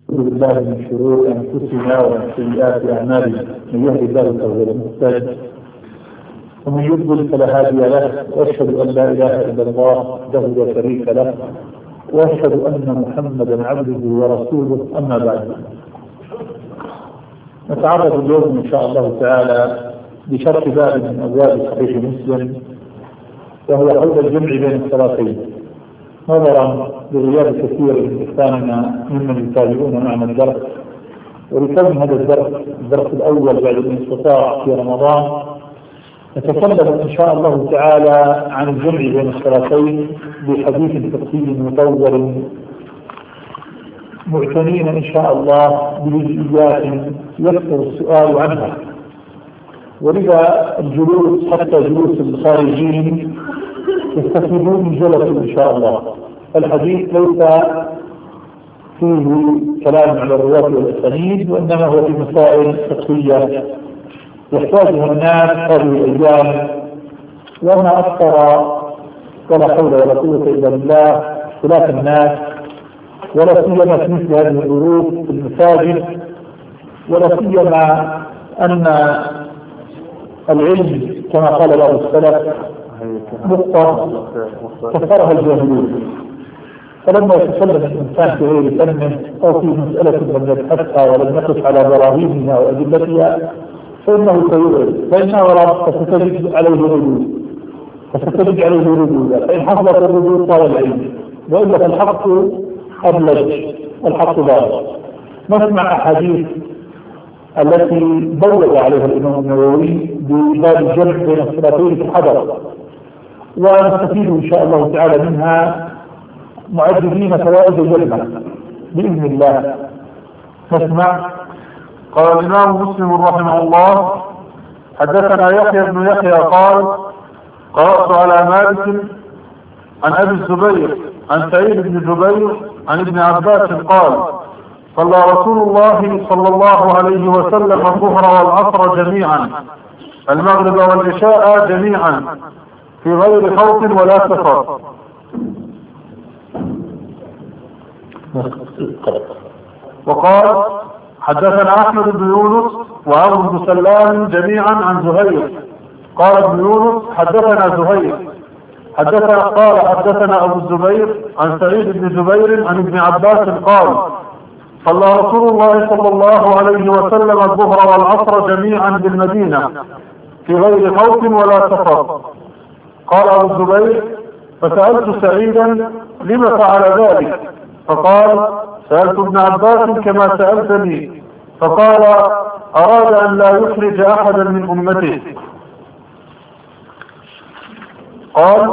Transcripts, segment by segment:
نعوذ بالله من شرور أنفسنا ومن سيئات أعمالنا، من يهد الله فهو المهتد ومن يضلل فلا هادي له، وأشهد أن لا إله إلا الله وحده لا شريك له، وأشهد أن محمدا عبده ورسوله. أما بعد، نتعرض اليوم إن شاء الله تعالى لشرح باب من أبواب صحيح مسلم، وهو حول الجمع بين الصلاتين، نظرا لغياب كثير من إخواننا ممن يتابعون معنا الدرس، ولكون هذا الدرس الأول بعد الانقطاع في رمضان، نتكلم إن شاء الله تعالى عن الجمع بين الصلاتين بحديث فقهي مطول، معتنين إن شاء الله بجزئيات يكثر السؤال عنها، ولذا الجلوس حتى جلوس الخارجين يستفيدون من جلسة إن شاء الله. الحديث ليس فيه كلام على الرواة والأسانيد، وإنما هو في مسائل فقهية يحتاجها الناس هذه الأيام، وما أكثر ولا حول ولا قوة إلا بالله اختلاف الناس، ولا سيما في مثل هذه الظروف في المساجد، ولا سيما أن العلم كما قال بعض السلف نقطة كفرها الجاهلون، فلما يتكلم الإنسان في غير فنه أو في مسألة لم يبحثها ولم يقف على براهينها وأدلتها فإنه سيغير، فإنه فستجد عليه ردود، فإن حصلت الردود طال العلم، وإلا فالحق أبلج، الحق ضار. نسمع أحاديث التي بوّد عليها الإمام النووي بباب الجمع بين الصلاتين في الحضر، ونستفيد إن شاء الله تعالى منها معددين فوائد الجمع بإذن الله. نسمع. قال الإمام مسلم رحمه الله: حدثنا يحيى بن يحيى قال: قرأت على مالك عن أبي الزبير عن سعيد بن جبير عن ابن عباس قال: صلى رسول الله صلى الله عليه وسلم الظهر والعصر جميعا، المغرب والعشاء جميعا، في غير خوف ولا سفر. وقال: حدثنا أحمد بن يونس وعمرو بن سلام جميعا عن زهير. قال ابن يونس: حدثنا زهير قال: حدثنا أبو الزبير عن سعيد بن جبير عن ابن عباس قال: صلى رسول الله صلى الله عليه وسلم الظهر والعصر جميعا بالمدينة، في غير خوف ولا سفر. قال أبو الزبير: فسألت سعيدا لما فعل ذلك، فقال: سألت ابن عباس كما سألتني، فقال: أراد أن لا يخرج أحدا من أمته. قال: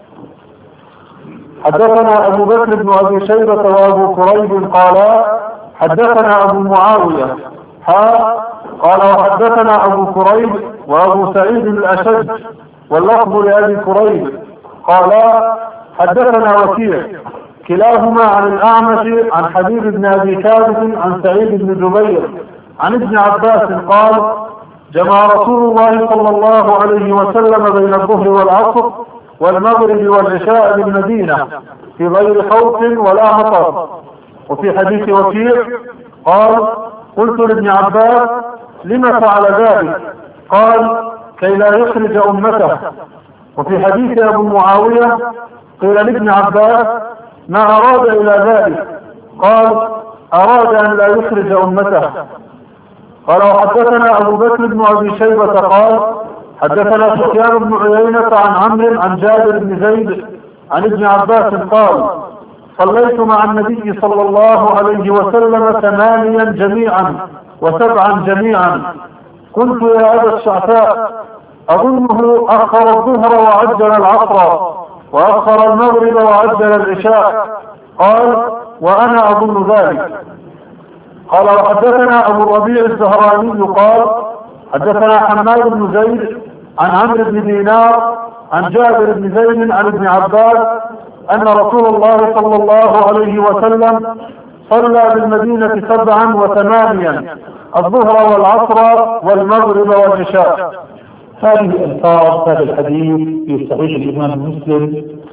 حدثنا أبو بكر بن أبي شيبة وأبو كريب قالا: حدثنا أبو معاوية قال: وحدثنا أبو كريب وأبو سعيد الأشج، واللفظ لأبي كريب قالا: حدثنا وكيع، كلاهما عن الأعمش عن حبيب بن أبي كاذب عن سعيد بن جبير عن ابن عباس قال: جمع رسول الله صلى الله عليه وسلم بين الظهر والعصر والمغرب والعشاء بالمدينة، في غير خوف ولا مطر. وفي حديث وكيع قال: قلت لابن عباس: لما فعل ذلك؟ قال: كي لا يخرج أمته. وفي حديث أبو معاوية قيل لابن عباس: ما أراد إلى ذلك؟ قال: أراد أن لا يخرج أمته. قال: وحدثنا أبو بكر بن أبي شيبة قال: حدثنا سفيان بن عيينة عن عمرو عن جابر بن زيد عن ابن عباس قال: صليت مع النبي صلى الله عليه وسلم 8 جميعا و7 جميعا. قلت: يا أبا الشعثاء، أظنه أخر الظهر وعجل العصر، وأخر المغرب وعجل العشاء. قال: وأنا أظن ذلك. قال: وحدثنا أبو الربيع الزهراني قال: حدثنا حماد بن زيد عن عمرو بن دينار عن جابر بن زيد عن ابن عباس أن رسول الله صلى الله عليه وسلم صلى بالمدينة 7 و8، الظهر والعصر والمغرب والعشاء. هذه ألفاظ هذا الحديث في صحيح الإمام مسلم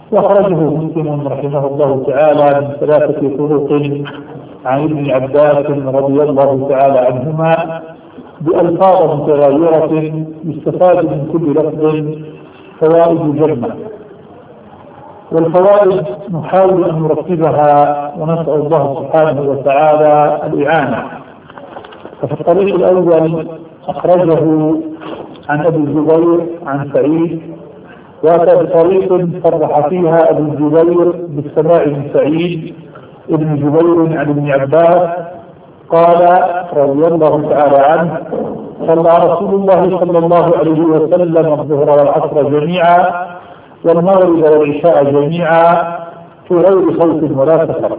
وأخرجه مسلم رحمه الله تعالى من 3 طرق عن ابن عباس رضي الله تعالى عنهما بألفاظ متغيرة يستفاد من كل لفظ فوائد جمة، والفوائد نحاول أن نرتبها ونسأل الله سبحانه وتعالى الإعانة. ففي الطريق الأول أخرجه عن أبي الزبير عن سعيد، وأتى بطريق صرح فيها أبو الزبير بالسماع من سعيد ابن جبير عن ابن عباس قال رضي الله تعالى عنه: صلى رسول الله صلى الله عليه وسلم الظهر والعصر جميعا والمغرب والعشاء جميعا في غير خوف ولا سفر.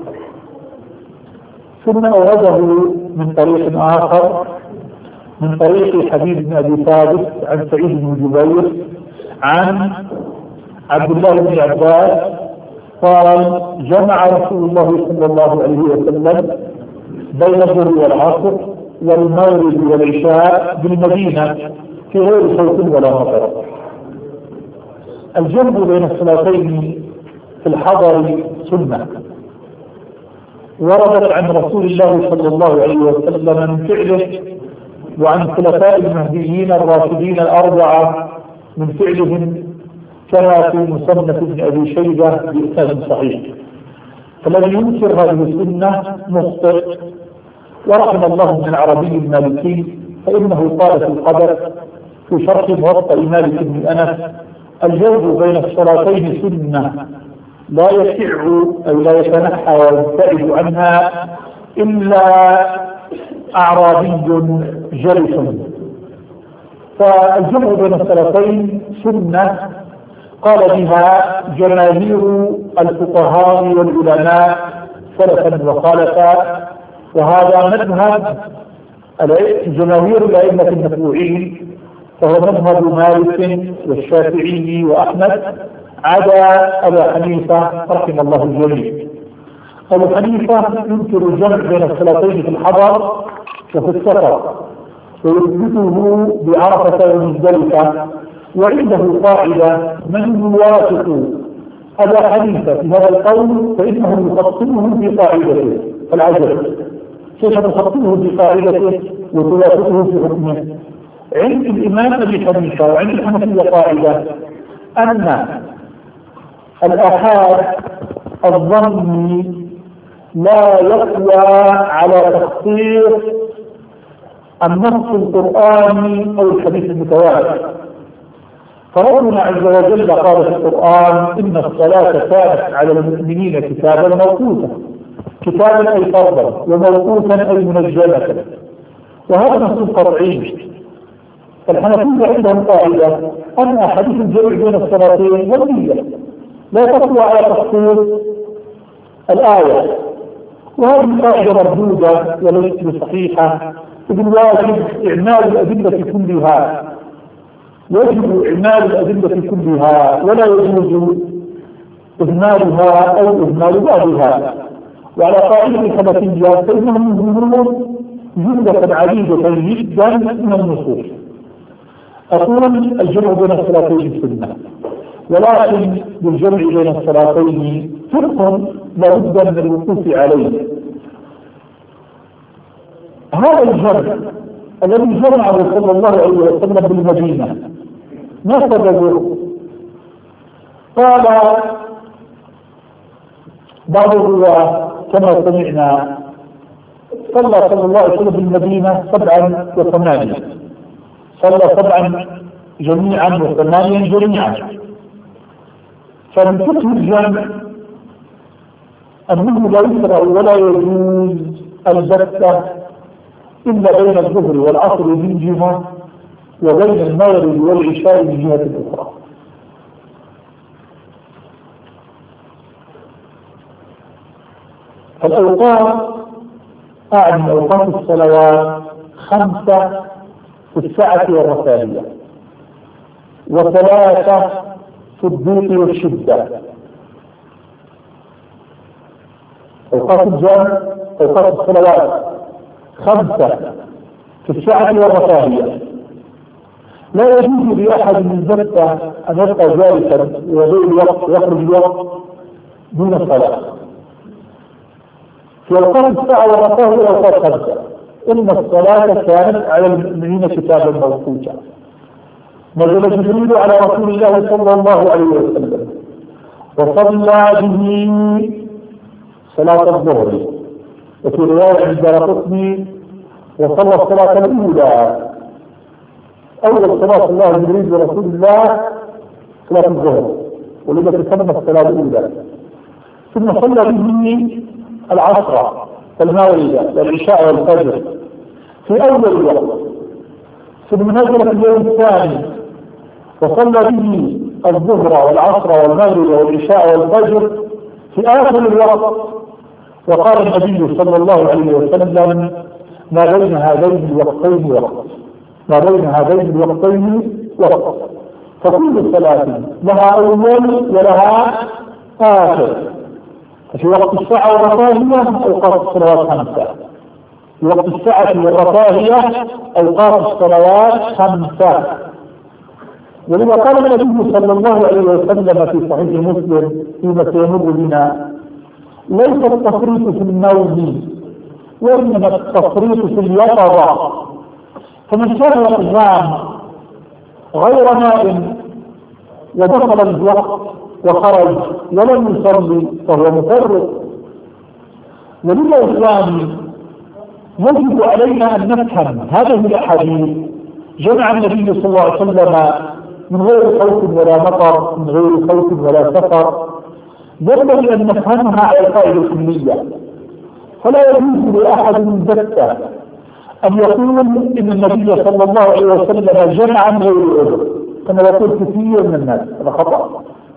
ثم أورده من طريق آخر من طريق حبيب بن أبي ثابت عن سعيد بن جبير عن عبد الله بن عباس قال: جمع رسول الله صلى الله عليه وسلم بين الظهر والعصر والمغرب والعشاء بالمدينة في غير خوف ولا مطر. الجمع بين الصلاتين في الحضر سنة وردت عن رسول الله صلى الله عليه وسلم من فعله وعن الخلفاء المهديين الراشدين الأربعة من فعلهم كما في مصنف ابن أبي شيبة بإسناد صحيح، فلم ينكر هذه السنة مخطئ. ورحم الله من العربي المالكي فإنه قال في القدر في شرح موطأ مالك بن أنس: الجمع بين الصلاتين سنة لا يسع أو لا يتنحى ويبتعد عنها إلا أعرابي جرس. فالجمع بين الصلاتين سنة قال بها جماهير الفقهاء والعلماء سلفا وخالفا، وهذا مذهب جماهير الأئمة المتبوعين، فهو مذهب مالك والشافعي وأحمد عدا أبا حنيفة رحمه الله الجميع. أبو حنيفة ينكر الجمع بين الصلاتين في الحضر وفي السفر ويثبته بعرفة ومزدلفة، وعنده قاعدة: من يوافق أبا حنيفة في هذا القول فإنه يخطئه في قاعدته. العجب كيف تخطئه في قاعدته وتوافقه في حكمه؟ عند الإمام أبي حنيفة وعند الحنفية قاعدة أن الآحاد الظني لا يقوى على تخصيص النص القرآني أو الحديث المتواتر. فربنا عز وجل قال في القرآن: إن الصلاة كانت على المؤمنين كتابا موقوتا، كتابا أي فرضا، وموقوتا أي منجمة، وهذا نص قطعي. الحنفية عندهم قاعدة أن أحاديث الجمع بين الصلاتين ظنية لا تقوى على تخصيص الآية، وهذه قاعدة مردودة وليست بصحيحة. إذ الواجب إعمال الأدلة كلها، يجب إعمال الأدلة كلها ولا يجوز إهمالها أو إهمال بعضها. وعلى قاعدة الحنفية فإنهم يهملون جملة عديدة جدا من النصوص. أقول الجمع بين الصلاتين سنة، ولكن بالجمع بين الصلاتين فرق لابد من الوقوف عليه. هذا الجمع الذي جمعه صلى الله عليه وسلم بالمدينة ما سببه؟ قال بعض الرواة كما سمعنا صلى الله عليه وسلم بالمدينة 7 و8، صلى 7 جميعا و8 جميعا. فمن فقه الجمع أنه لا يشرع ولا يجوز البتة إلا بين الظهر والعصر من جهة وبين المغرب والعشاء من جهة أخرى. الأوقات أعني أوقات الصلوات 5 في السعة والرفاهية، و3 في الضيق والشدة. أوقات الجمع أوقات الصلوات 5 في السعة والرفاهية، لا يجوز لأحد من زكى أن يبقى جالسا ويضيع الوقت ويخرج الوقت دون الصلاة. في أوقات الساعة والرفاه إلى أوقات خمسة، إن الصلاة كانت على المؤمنين كتابا موقوتا. نزل جبريل على رسول الله صلى الله عليه وسلم وصلى به صلاة الظهر، وفي رواية عند القطني وصلى الصلاة الأولى. أول صلاة الله جبريل برسول الله صلاة الظهر، ولذا تسمى الصلاة الأولى. ثم صلى به العصر والمغرب والعشاء والفجر في أول الوقت. ثم نزل في اليوم الثاني وصلى به الظهر والعصر والمغرب والعشاء والفجر في آخر الوقت. وقال النبي صلى الله عليه وسلم: ما بين هذين الوقتين وقت، ما بين هذين الوقتين وقت، فكل صلاة لها أول ولها آخر. في وقت الساعة والرفاهية أوقات الصلوات خمسة، في وقت الساعة والرفاهية أوقات الصلوات خمسة. ولما قال النبي صلى الله عليه وسلم في صحيح مسلم فيما سيمر بنا: ليس التفريط في النوم وإنما التفريط في اليقظة. فمن كان يقظان غير نائم ودخل الوقت وخرج ولم يصلي فهو مفرط. ولذا إخواني يجب علينا أن نفهم هذه الأحاديث جمع النبي صلى الله عليه وسلم من غير خوف ولا مطر، من غير خوف ولا سفر، ينبغي أن نفهمها على القاعدة الكلية. فلا يجوز لأحد من ذكر أن يقول إن النبي صلى الله عليه وسلم جمع من غير عذر، كما يقول كثير من الناس. هذا خطأ،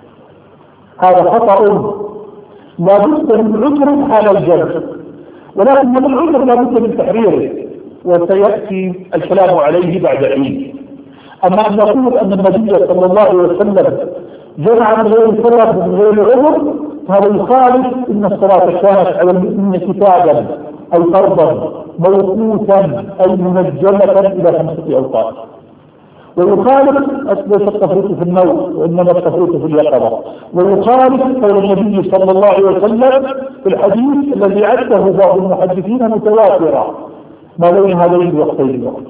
هذا خطأ. لا بد من عذر حال الجمع، ولكن من العذر لا بد من تحريره، وسيأتي الكلام عليه بعد حين. أما أن نقول أن النبي صلى الله عليه وسلم جمع من غير سبب من غير عذر، فهذا يخالف إن الصلاة كانت على المؤمنين كتابا أي فرضا موقوتا أي منجمة إلى 5 أوقات. ويخالف ليس التفريط في النوم وإنما التفريط في اليقظة. ويخالف قول النبي صلى الله عليه وسلم في الحديث الذي عده بعض المحدثين متواترا: ما بين هذين الوقتين الوقت.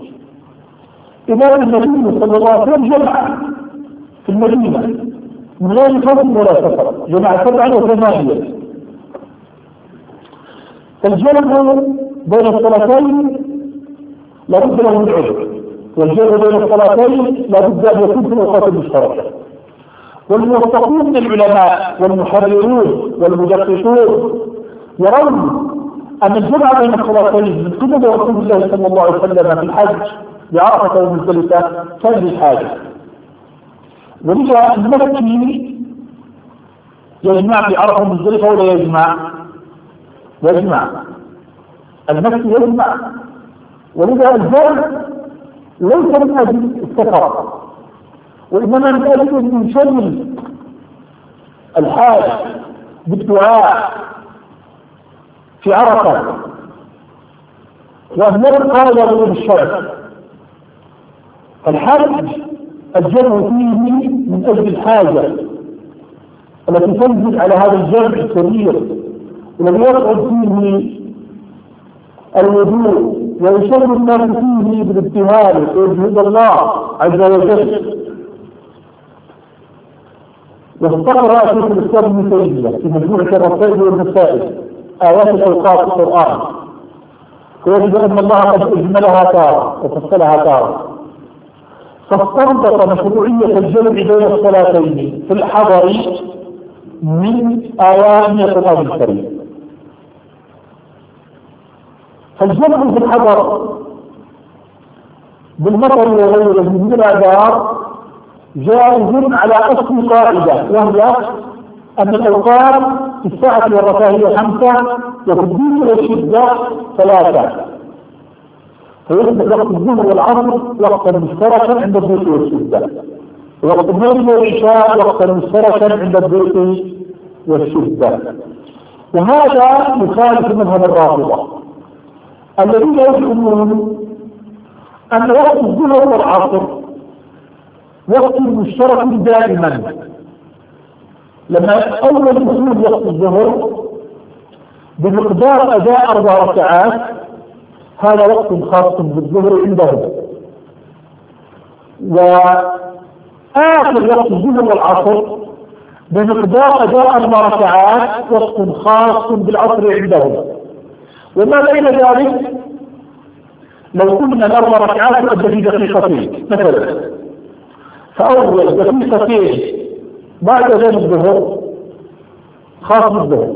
إذا النبي صلى الله عليه وسلم جمع في المدينة من غير خوف ولا سفر، جمع 7 و8. فالجمع بين الصلاتين لابد له من عذر، والجمع بين الصلاتين لابد ان يكون في الاوقات المشتركه. والموثقون من العلماء والمحررون والمدققون يرون ان الجمع بين الصلاتين من قبل رسول الله صلى الله عليه وسلم في الحج بعرفه ومزدلفه كان للحاجه. ولذا المكي يجمع في عرفه ومزدلفه ولا يجمع؟ يجمع. المكي يجمع. ولذا الجمع ليس من اجل السفر، وانما من اجل ان ينشغل الحاج بالدعاء في عرفه، وان يبقى غير الشرع. الحج الجمع فيه من اجل الحاجه التي تنزل على هذا الجمع الكبير الذي يقعد فيه الوضوء ويشغل الناس فيه بالابتهال ويجهد الله عز وجل. واستقرأ شيخ الإسلام ابن تيمية في مجموعة الرسائل والمسائل آيات الأوقات في القرآن، ويجد أن الله قد أجملها تارة وفصلها تارة، فاستنبط مشروعية الجمع بين الصلاتين في الحضر من آيات القرآن الكريم. فالجمع في الحضر بالمطر وغيره من الأعذار جائز على أصل قاعدة، وهي أن الأوقات في الساعة والرفاهية 5 وفي الدين والشدة 3. فيصبح وقت الظهر والعصر وقتا مشتركا عند الضيق والشدة، ووقت المغرب والعشاء وقتا مشتركا عند الضيق والشدة. وهذا يخالف مذهب الرافضة الذين يزعمون أن وقت الظهر والعصر وقت مشترك دائما. لما أول دخول وقت الظهر بمقدار أداء 4 ركعات، هذا وقت خاص بالظهر عندهم. وآخر وقت الظهر والعصر بمقدار أداء 4 ركعات، وقت خاص بالعصر عندهم. وما بين ذلك لو قلنا ال4 ركعات تؤدى في دقيقتين مثلا، فأول دقيقتين بعد أذان الظهر خاص بالظهر،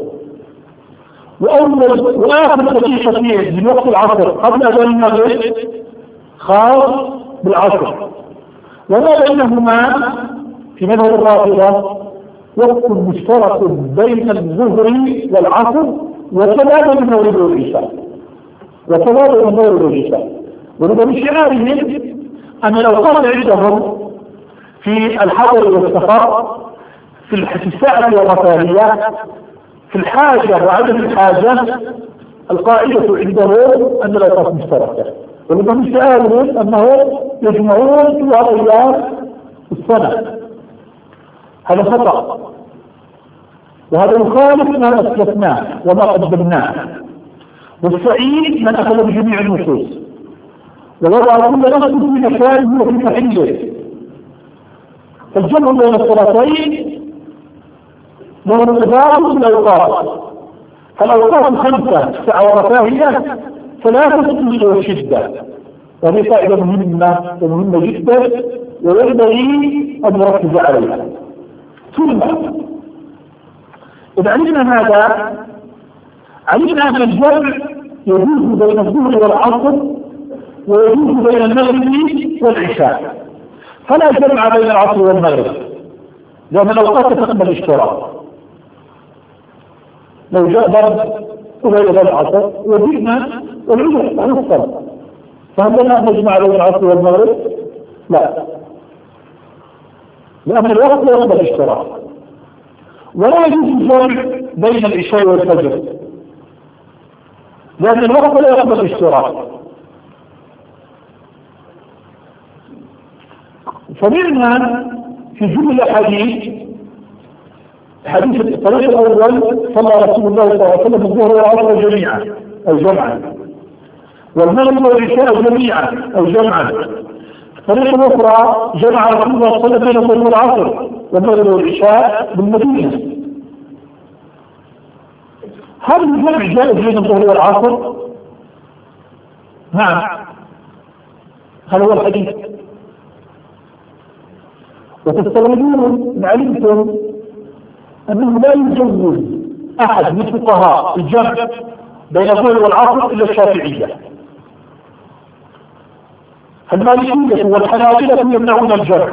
وآخر دقيقتين من وقت العصر قبل أذان المغرب خاص بالعصر. وما بينهما في مذهب الرافضة وقت مشترك بين الظهر والعصر، وكذلك المغرب والعشاء، ولذا من شعارهم أن الأوقات عندهم في الحضر والسفر، في الساعة والرفاهية، في الحاجة وعدم الحاجة، القاعدة عندهم أن الأوقات مشتركة. ولذا من شعارهم أنه يجمعون في أيام السنة. هذا خطأ، وهذا يخالف ما أسلفناه وما قدمناه. والسعيد من أخذ بجميع النصوص ووضع كل نص في مكانه وفي محله. فالجمع بين الصلاتين له انتظار بالأوقات، فالأوقات 5 ساعة ورفاهية 3 والشدة، وهذه قاعدة مهمة ومهمة جدا وينبغي أن نركز عليها. ثم إذا علمنا هذا، علمنا أن الجمع يجوز بين الظهر والعصر ويجوز بين المغرب والعشاء، فلا جمع بين العصر والمغرب لأن الأوقات تقبل الاشتراك. لو جاء ضرب قبيل العصر وجئنا والعشاء عن الصلاة، فهل لنا نجمع بين العصر والمغرب؟ لا، لأن الوقت لا يقبل الاشتراك. ولا يجوز الجمع بين العشاء والفجر لأن الوقت لا يقبل الاشتراك. فمنها في جمل الحديث حديث الطريق الأول صلى رسول الله صلى الله عليه وسلم الظهر والعصر جميعا أو جمعا، والمغرب والعشاء جميعا أو جمعا. الطريق الأخرى جمع رسول الله صلى الله عليه وسلم بين الظهر والعصر والمغرب والعشاء بالمدينة. هل الجمع جائز بين الظهر والعصر؟ نعم، هذا هو الحديث. وتستغربون إن علمتم أنه لا يجوز أحد من الفقهاء الجمع بين الظهر والعصر إلا الشافعية. المالكية والحنابلة يمنعون الجمع،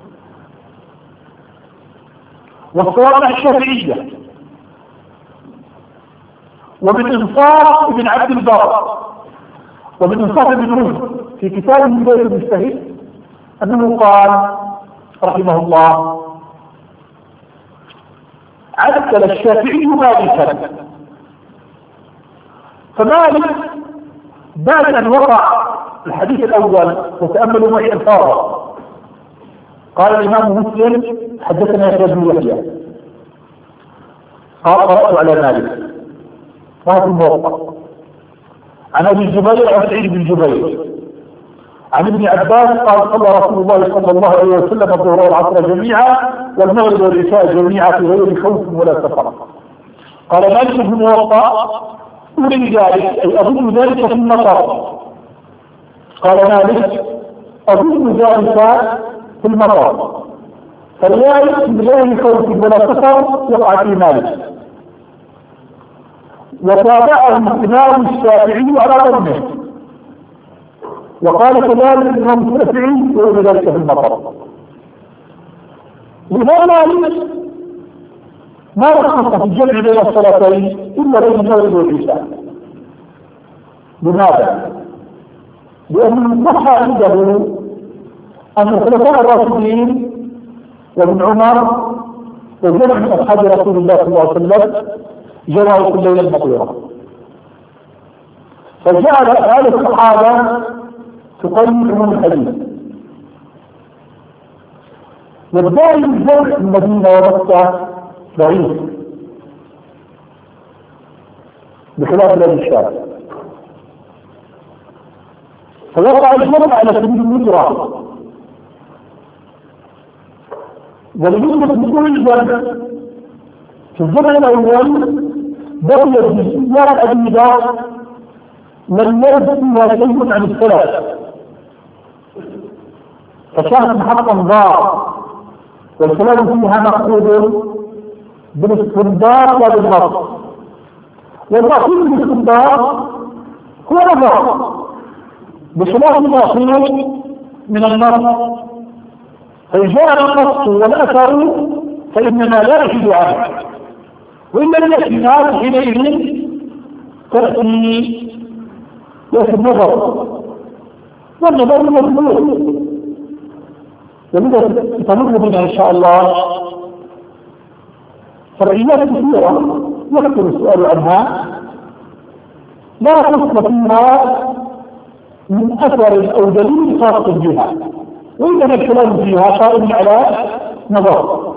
والصواب مع الشافعية. ومن إنصاف ابن عبد البر ومن إنصاف ابن رشد في كتاب من بيت المجتهد أنه قال رحمه الله: عدل الشافعي مالكا، فمالك بعد أن وقع الحديث الأول وتأملوا معي الفاظه، قال الإمام مسلم: حدثنا يحيى بن يحيى قال قرأت على مالك وهو في الموقع عن أبي الزبير عن سعيد بن جبير عن ابن عباس قال: صلى رسول الله صلى الله عليه وسلم الظهر والعصر جميعا والمغرب والعشاء جميعا في غير خوف ولا سفر. قال مالك في الموقع: أريد ذلك أي أظن ذلك في المطر. قال مالك: أظن ذلك في المطر، فلذلك من غير خوف ولا سفر يقع في مالك. وتابعه الإمام الشافعي على ظنه، وقال كذلك الإمام الشافعي يقول ذلك في المطر. لماذا مالك ما رخص في الجمع بين الصلاتين إلا بين المغرب والعشاء؟ لماذا؟ لأن صح عنده أن الخلفاء الراشدين وابن عمر وجمع من أصحاب رسول الله صلى الله عليه وسلم جمعوا كل ليلة مطيرة، فجعل آل الصحابة تقيم عموم الحديث. والداعي للجمع في المدينة ومكة ضعيف بخلاف بلاد الشام، فوقع الجمع على سبيل الهجرة وليوجد بدون الجمع في الزمن الأول بقي بسيارة عديدة لم يرد فيها شيء عن السلف، فكانت محطا ضاع والكلام فيها مقصود بالاستنباط لا بالنص، والمقصود بالاستنباط هو نظر بخلاف المقصود من النص، فإن جاء النص والأثر فإننا لا نجد عنه، وإلا الاعتماد حينئذ تأتي يأتي النظر والنظر مطلوب، ولذا تمر بنا إن شاء الله فرعيات كثيرة يكثر السؤال عنها لا خص فيها من أثر أو دليل خاص بها، وإنما الكلام فيها قائم على نظر.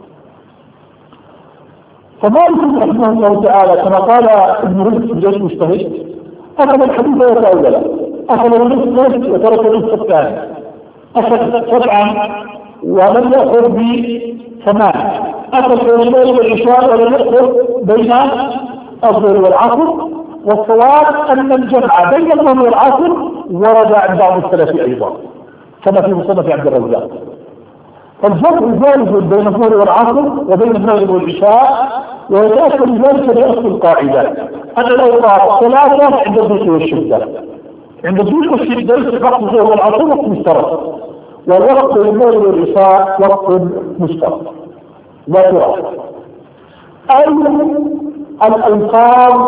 فمالك رحمه الله تعالى كما قال ابن رشد في جيش المجتهد أخذ الحديث وتأوله، أخذ النصف وترك النصف الثاني، أخذ سبعا ولم يأخذ بثمان، أخذ بين الليل والعشاء ولم يأخذ بين الظهر والعصر، والصواب أن الجمع بين الظهر والعصر ورد عن بعض السلف أيضا كما في مصنف عبد الرزاق، فالجمع جائز بين الظهر والعصر وبين المغرب والعشاء، ويتأكد ذلك بأصل القاعدة أن الأوقات ثلاثة عند الضيق والشدة، عند الضيق والشدة وقت الظهر والعصر وقت مشترك، والوقت المغرب والعشاء وقت مشترك لا ترى. الألفاظ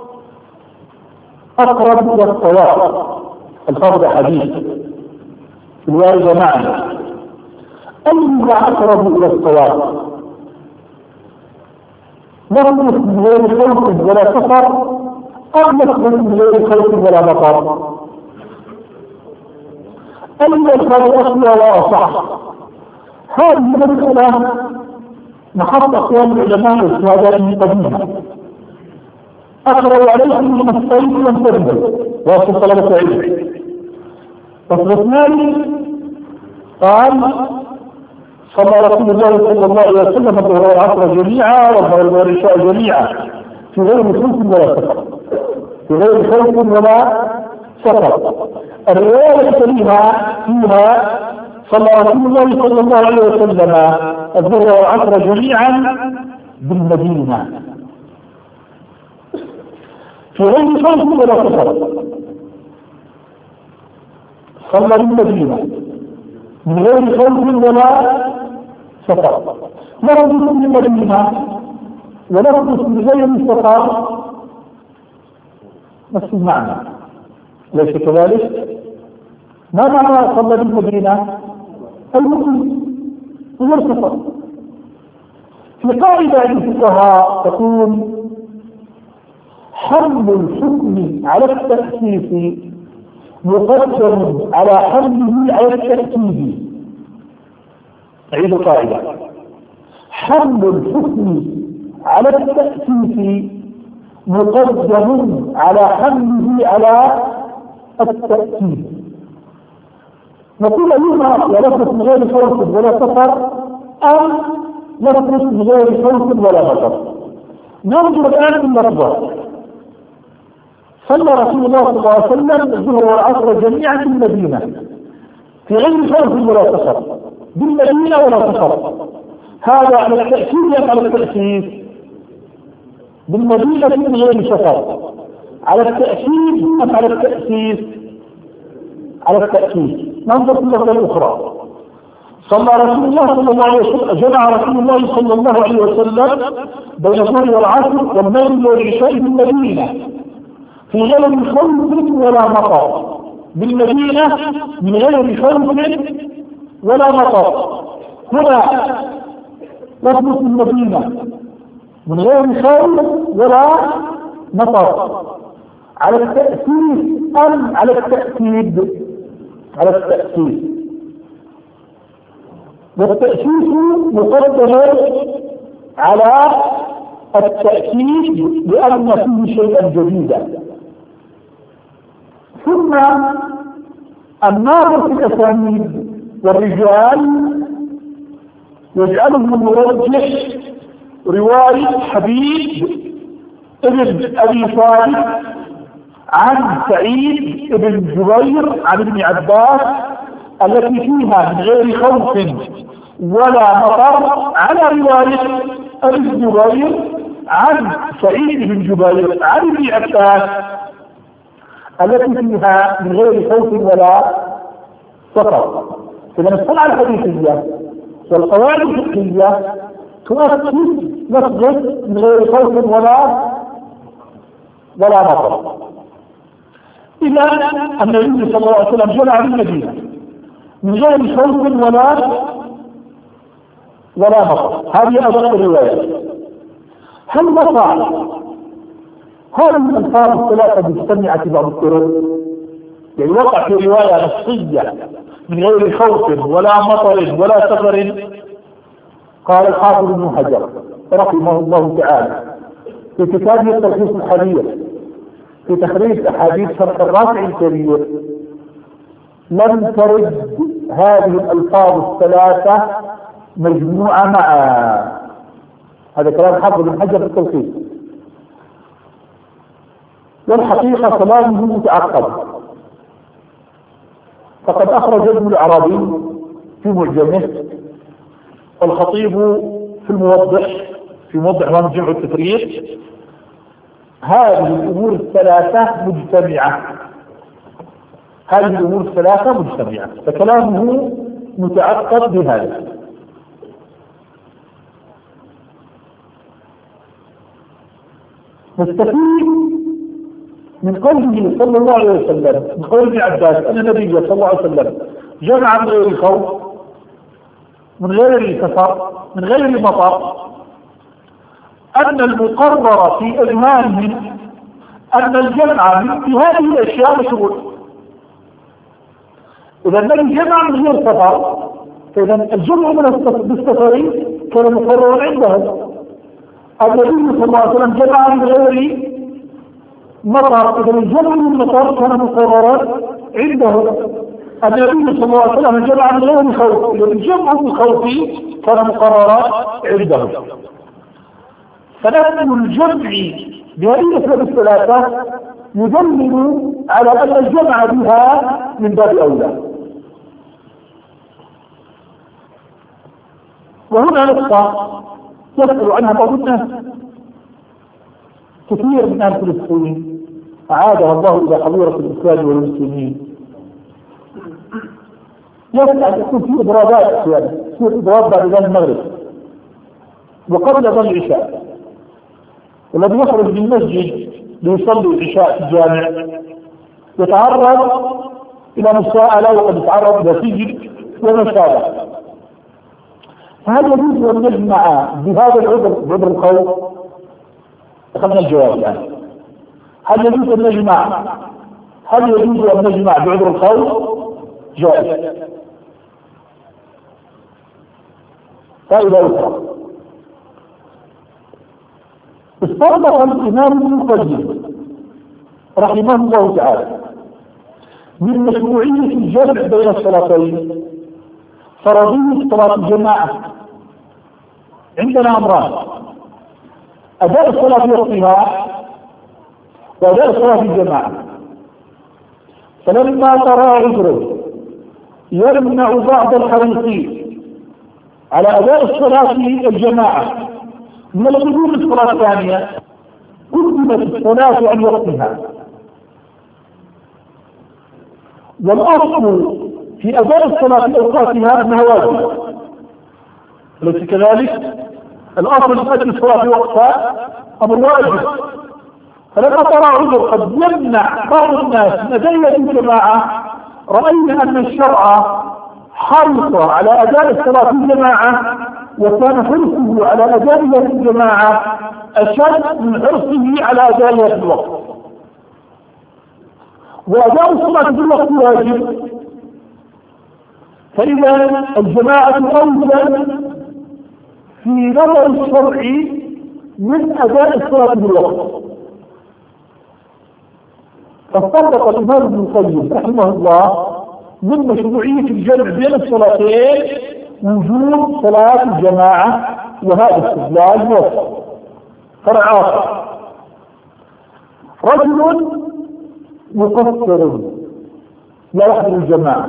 أقرب إلى الصواب، الفاظ حديث الواردة معنا أيها أقرب إلى الصواب، نخلص من غير خوف ولا سفر أم نخلص من غير خوف ولا مطر؟ أي الفاظ أصلى وأصح؟ هذه المسألة محط أقوال العلماء والشهادات قديمة أقرأ عليكم من الصيف والفرد وأصل طلبة علم. فصل الثاني قال صلى رسول الله صلى الله عليه وسلم الظهر والعصر جميعا والمغرب والعشاء جميعا في غير خوف ولا سفر، في غير خوف ولا سفر. الرواية الكريمة فيها صلى رسول الله صلى الله عليه وسلم الظهر والعصر جميعا بالمدينة في غير خوف ولا سفر، صلى بالمدينة من غير خوف ولا سفر. نرد في المدينة ونرد في غير السفر نفس المعنى، ليس كذلك؟ ما معنى صلى بالمدينة؟ المسلم غير سفر. في قاعدة الفقهاء تقول حمل الحكم على التخصيص مقدم على حمله على التأكيد. أعيد القاعدة: حمل الحكم على التأسيس مقدم على حمله على التأكيد. نقول أيهما يلفظ من غير خوف ولا سفر أم يلفظ من غير خوف ولا سفر؟ ننظر الآن في اللفظة. صلى رسول الله صلى الله عليه وسلم الظهر والعصر جميعا في المدينة في غير خوف ولا سفر، بالمدينة ولا سفر. هذا على التأكيد أم على التأسيس؟ بالمدينة من غير سفر. على التأكيد أم على التأسيس؟ على التأكيد. ننظر في اللفظة الأخرى: صلى رسول الله صلى الله عليه وسلم جمع رسول الله صلى الله عليه وسلم بين الظهر والعصر والمغرب والعشاء بالمدينة في غير خوف ولا مطر. بالمدينة من غير خوف ولا مطر. هنا لفظ المدينة من غير خوف ولا مطر على التأسيس أم على التأكيد؟ على التأكيد. والتأسيس مقدم على التأكيد بأن فيه شيئا جديدا. ثم الناظر في الأسانيد والرجال يجعله يرجح رواية حبيب ابن أبي صالح عن سعيد بن جبير عن ابن عباس التي فيها من غير خوف ولا مطر على رواية ابن جبير عن سعيد بن جبير عن ابن عباس التي فيها من غير خوف ولا سفر. إذا الصنعة الحديثية والقواعد الفقهية تؤكد لفظ من غير خوف ولا مطر. إلا أن النبي صلى الله عليه وسلم جمع بالمدينة من غير خوف ولا مطر. هذه أدق الرواية. هل وقع هذه الألفاظ الثلاثة مجتمعة بعض الطرق؟ يعني وقع في رواية نصية من غير خوف ولا مطر ولا سفر؟ قال الحافظ ابن حجر رحمه الله تعالى في كتابه التلخيص الحديث في تخريج أحاديث شرح الرافع الكبير: لم ترد هذه الألفاظ الثلاثة مجموعة معا. هذا كلام حافظ ابن حجر في التلخيص. والحقيقة كلامه متعقد، فقد أخرج ابن العربي في معجمه والخطيب في الموضح في موضح جمع التفريق هذه الأمور الثلاثة مجتمعة. هذه الأمور الثلاثة مجتمعة، فكلامه متعقد بهذا. نستفيد من قوله صلى الله عليه وسلم من قول ابن عباس أن النبي صلى الله عليه وسلم جمع من غير الخوف من غير السفر من غير المطر أن المقرر في أذهانهم أن الجمع في هذه الأشياء مشروع. إذا النبي جمع من غير سفر، فإذا الجمع بالسفر كان مقررا عندهم. النبي صلى الله عليه وسلم جمع من غير مطر، إذا الجمع بالمطر كان مقررا عندهم. النبي صلى الله عليه وسلم جمع من غير خوف، إذا الجمع بالخوف كان مقررا عندهم. فنفي الجمع بهذه الأسباب الثلاثة يدلل على أن الجمع بها من باب أولى. وهنا نقطة يسأل عنها بعض الناس. كثير من أهل فلسطين أعادها الله إلى حضيرة الإسلام والمسلمين يسأل يكون في إضرابات أحيانا، في إضراب بعد ذلك المغرب وقبل ظل العشاء، والذي يخرج من المسجد ليصلي العشاء في الجامع يتعرض إلى مساءلة وقد يتعرض إلى سجن وما شابه. فهل يجوز أن نجمع بهذا العذر بعذر الخوف؟ أخذنا الجواب الآن. هل يجوز أن نجمع بعذر الخوف؟ جائز. فائدة أخرى: استنبط الإمام ابن القيم رحمه الله تعالى من مشروعية الجمع بين الصلاتين فرضية صلاة الجماعة. عندنا أمران: أداء الصلاة في وقتها وأداء الصلاة في الجماعة. فلما ترى عذر يمنع بعض الحريصين على أداء الصلاة في الجماعة من القدوم الصلاة الثانية قدمت الصلاة عن وقتها. والأصل في أداء الصلاة في أوقاتها أنها واجبة، أليس كذلك؟ الأصل في أداء الصلاة في وقتها أمر واجب. فلما ترى عذر قد يمنع بعض الناس من أداء الجماعة رأينا أن الشرع حرص على أداء الصلاة في الجماعة، وكان حرصه على أدائها في الجماعة أشد من حرصه على أدائها في الوقت. وأداء الصلاة في الوقت واجب، فإذا الجماعة أولى في نظر الشرع من أداء الصلاة بالوقت. فاستنبط الإمام ابن القيم رحمه الله من مشروعية الجمع بين الصلاتين وجود صلاة الجماعة، وهذا استدلال موفق. فرع آخر: رجل مقصر لا يحضر الجماعة،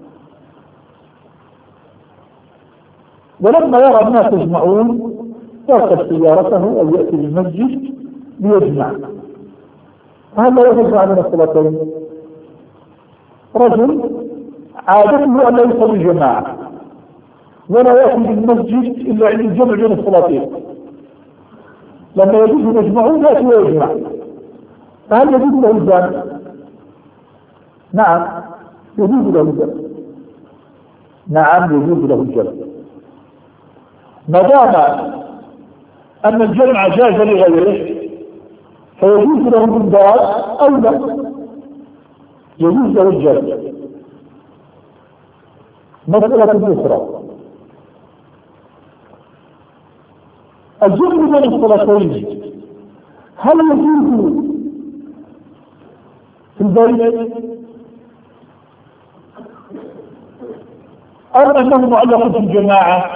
ولما يرى الناس يجمعون يركب سيارته أو يأتي للمسجد ليجمع، فهل لا يجمع بين الصلاتين؟ رجل عادته أن لا يصلي الجماعة ولا يأتي للمسجد إلا عند الجمع بين الصلاتين، لما يجوز يجمعون يأتي ويجمع، فهل يجوز له الجمع؟ نعم يجوز له الجمع. نعم يجوز له الجمع ما دام أن الجمع جاز لغيره، فيجوز له من باب أو لا يجوز له الجمع. مسألة أخرى: الجمع بين الصلاتين هل يجوز في البيت أم أنه معلق في الجماعة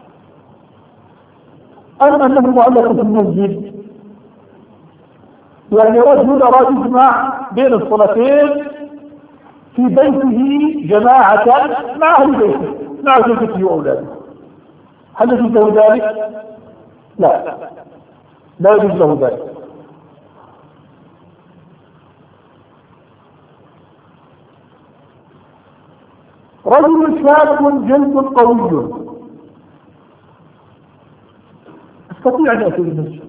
أم أنه معلق في المسجد؟ يعني رجل أراد يجمع بين الصلاتين في بيته جماعة مع أهل بيته، مع زوجته وأولاده، هل يجوز له ذلك؟ لا يجوز له ذلك. رجل شاب جلد قوي يستطيع أن يأتي المسجد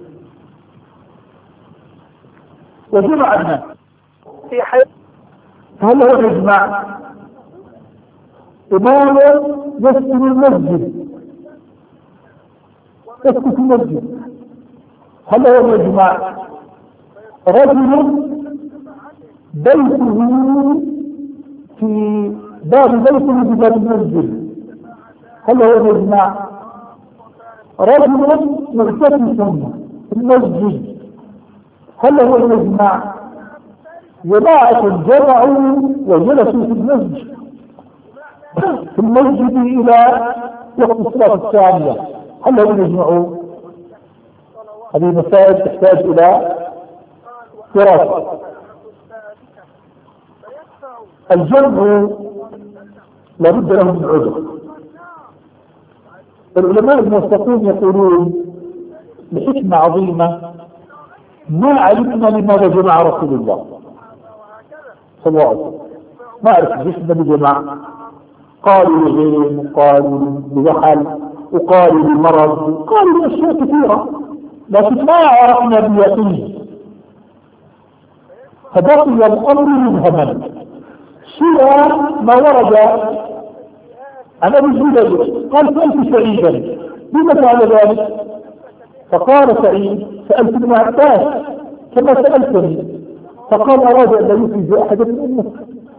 وجمع الناس في حيث، هل هو يجمع؟ إمام يسكن المسجد، يسكن في المسجد، هل هو يجمع؟ رجل بيته في باب بيته بباب المسجد، هل هو يجمع؟ رجل مغتسل في المسجد، هل هو يجمع؟ جماعة جمعوا وجلسوا في المسجد إلى وقت الصلاة الثانية، هل هم يجمعوا؟ هذه مسائل تحتاج إلى دراسة. الجمع لابد له من عذر. العلماء الموثقون يقولون بحكمة عظيمة: ما علمنا لماذا جمع رسول الله صلى الله عليه وسلم، ما عرفنا ليش النبي جمع. قالوا لغيم، وقالوا لوحل، وقالوا لمرض، وقالوا لأشياء كثيرة، لكن ما عرفنا بيقين، فبقي الأمر مبهما. سوى ما ورد عن أبي الزبير قال: سألت سعيدا بما فعل ذلك؟ فقال سعيد: سألت ابن عباس كما سألتني، فقال: أراد أن لا يفرج أحد من أمه.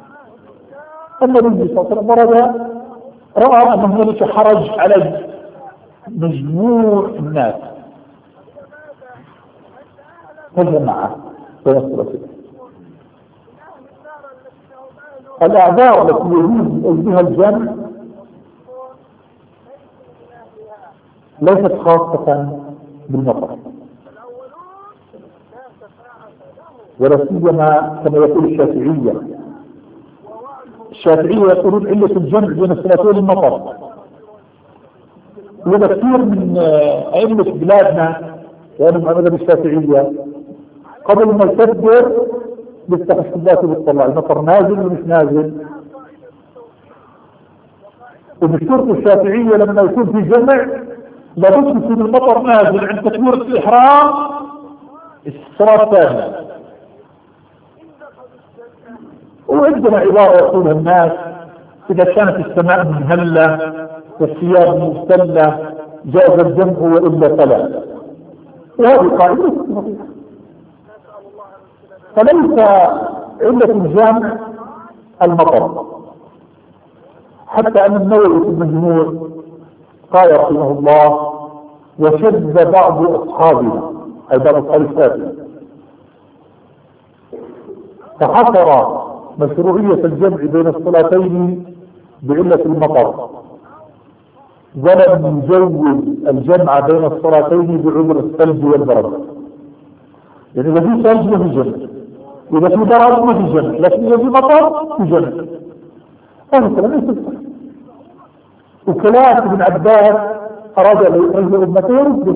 النبي صلى الله عليه وسلم رأى أن هناك حرج على مجموع الناس فجمعه ويصل فيه. الأعذار التي يجوز بها الجمع ليست خاصة بالمطر، ولا سيما كما يقول الشافعية يقولون علة الجمع بين الصلاتين المطر. وكثير من أئمة بلادنا كانوا مع مذهب الشافعية قبل ما يكبر بالتحسبات بالطلع المطر نازل ومش نازل. وبالشرط الشافعية لما يكون في جمع لابد يكون المطر نازل عند تكبيرة الإحرام الصلاة الثانية. وعندنا عبارة يقولها الناس: إذا كانت السماء منهلة والثياب مبتلة جاز الجمع وإلا فلا. وهذه قاعدة فليس علة الجمع المطر. حتى أن النووي في المجموع قال رحمه الله: وشذ بعض أصحابنا أي بعض أصحاب الشافعي فحصر مشروعية الجمع بين الصلاتين بعلة المطر، ولم يجوز الجمع بين الصلاتين بعذر الثلج والبرد. يعني إذا في ثلج ما في جمع، إذا في برد ما في جمع، لكن إذا في مطر في جمع. هذا الكلام ليس صحيح. وكلام ابن عباس أراد أن يخرج أمته ورده.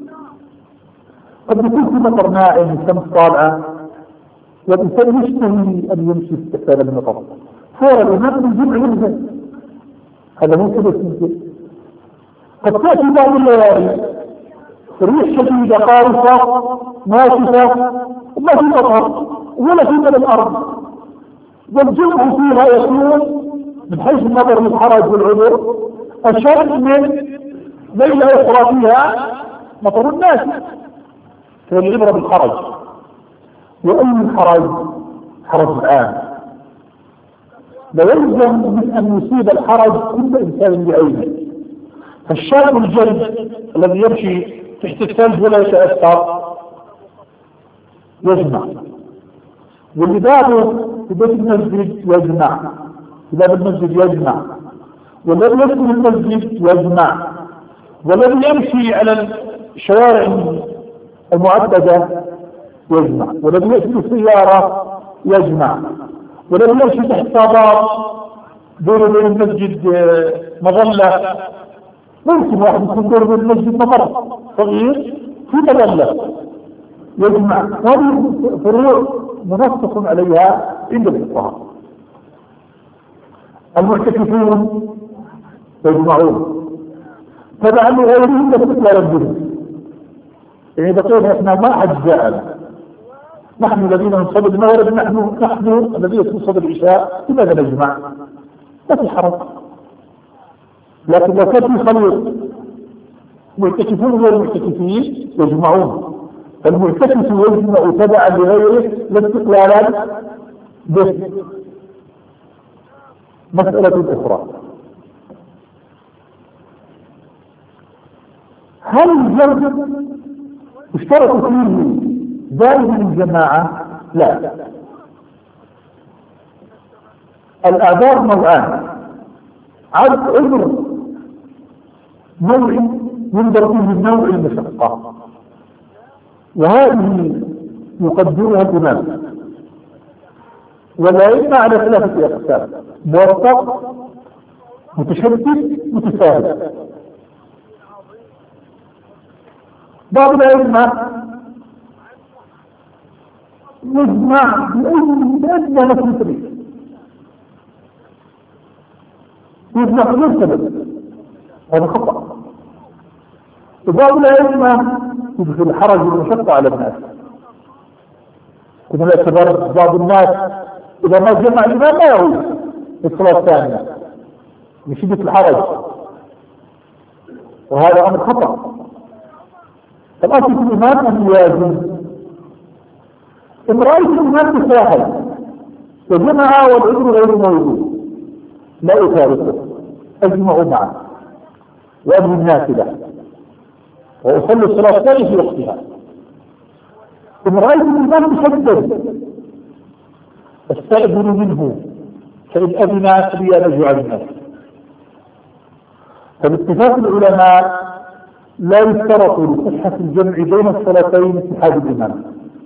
قد يكون في مطر ناعم الشمس طالعة والإنسان يشتهي أن يمشي استقبال المطر، فور الإمام الجمع يرجع، هذا مو سبب يمكن. قد تأتي بعض الليالي ريح شديدة قارصة ناشفة وما في مطر ولا في من الأرض، والجمع فيها يكون من حيث النظر للحرج والعذر أشد من ليلة أخرى فيها مطر الناس، فالعبرة بالحرج. وأي الحرج؟ حرج الآن لا يلزم من أن يصيب الحرج كل إنسان بعينه. فالشاب الجلد الذي يمشي تحت الثلج ولا يتأثر يجمع، واللي بابه في بيت المسجد يجمع، في باب المسجد يجمع، والذي يدخل المسجد يجمع، والذي يمشي على الشوارع المعددة يجمع، والذي يأتي السيارة يجمع، والذي يمشي تحت صابات دور بين المسجد مظلة. ممكن واحد يكون دور بين المسجد ممر صغير في مظلة يجمع. هذه فروع منصص عليها عند الفقهاء. المعتكفون يجمعون تبعا لغيرهم مثل ربهم. يعني بقينا احنا ما حد جاءنا، نحن الذين نصلي المغرب، نحن الذين نصلي العشاء، لماذا نجمع؟ ما في حرج. لكن لو كان في خليط معتكفون غير معتكفين يجمعون، فالمعتكف يجمع تبعا لغيره لا استقلالا به. مسألة أخرى: هل الجمع اشترط فيه دائما الجماعة؟ لا. الأعذار نوعان: عذر نوعي ينظر فيه النوع المشقة، وهذه يقدرها الإمام، والأئمة على ثلاثة أقسام: موفق، متشدد، متساهل. بعض الأئمة يجمع بأدنى نفس تريد، يجمع بدون سبب، هذا خطأ. وبعض الأئمة يدخل الحرج والمشقة على الناس، كما اعتبر بعض الناس إذا ما جمع الإمام ما يعود الصلاة الثانية بشدة الحرج، وهذا أمر خطأ. الأصل في الإمام أن يوازن. إن رأيت الإمام تساهل وجمع والعذر غير موجود لا يفارقه، أجمعوا معه وأبني النافلة وأصلي الصلاة الثانية في وقتها. إن رأيت الإمام مشدد استأذن منه، فإن أذن لي أن أجعل الناس. فباتفاق العلماء لا يشترط لصحة الجمع بين الصلاتين اتحاد الإمام.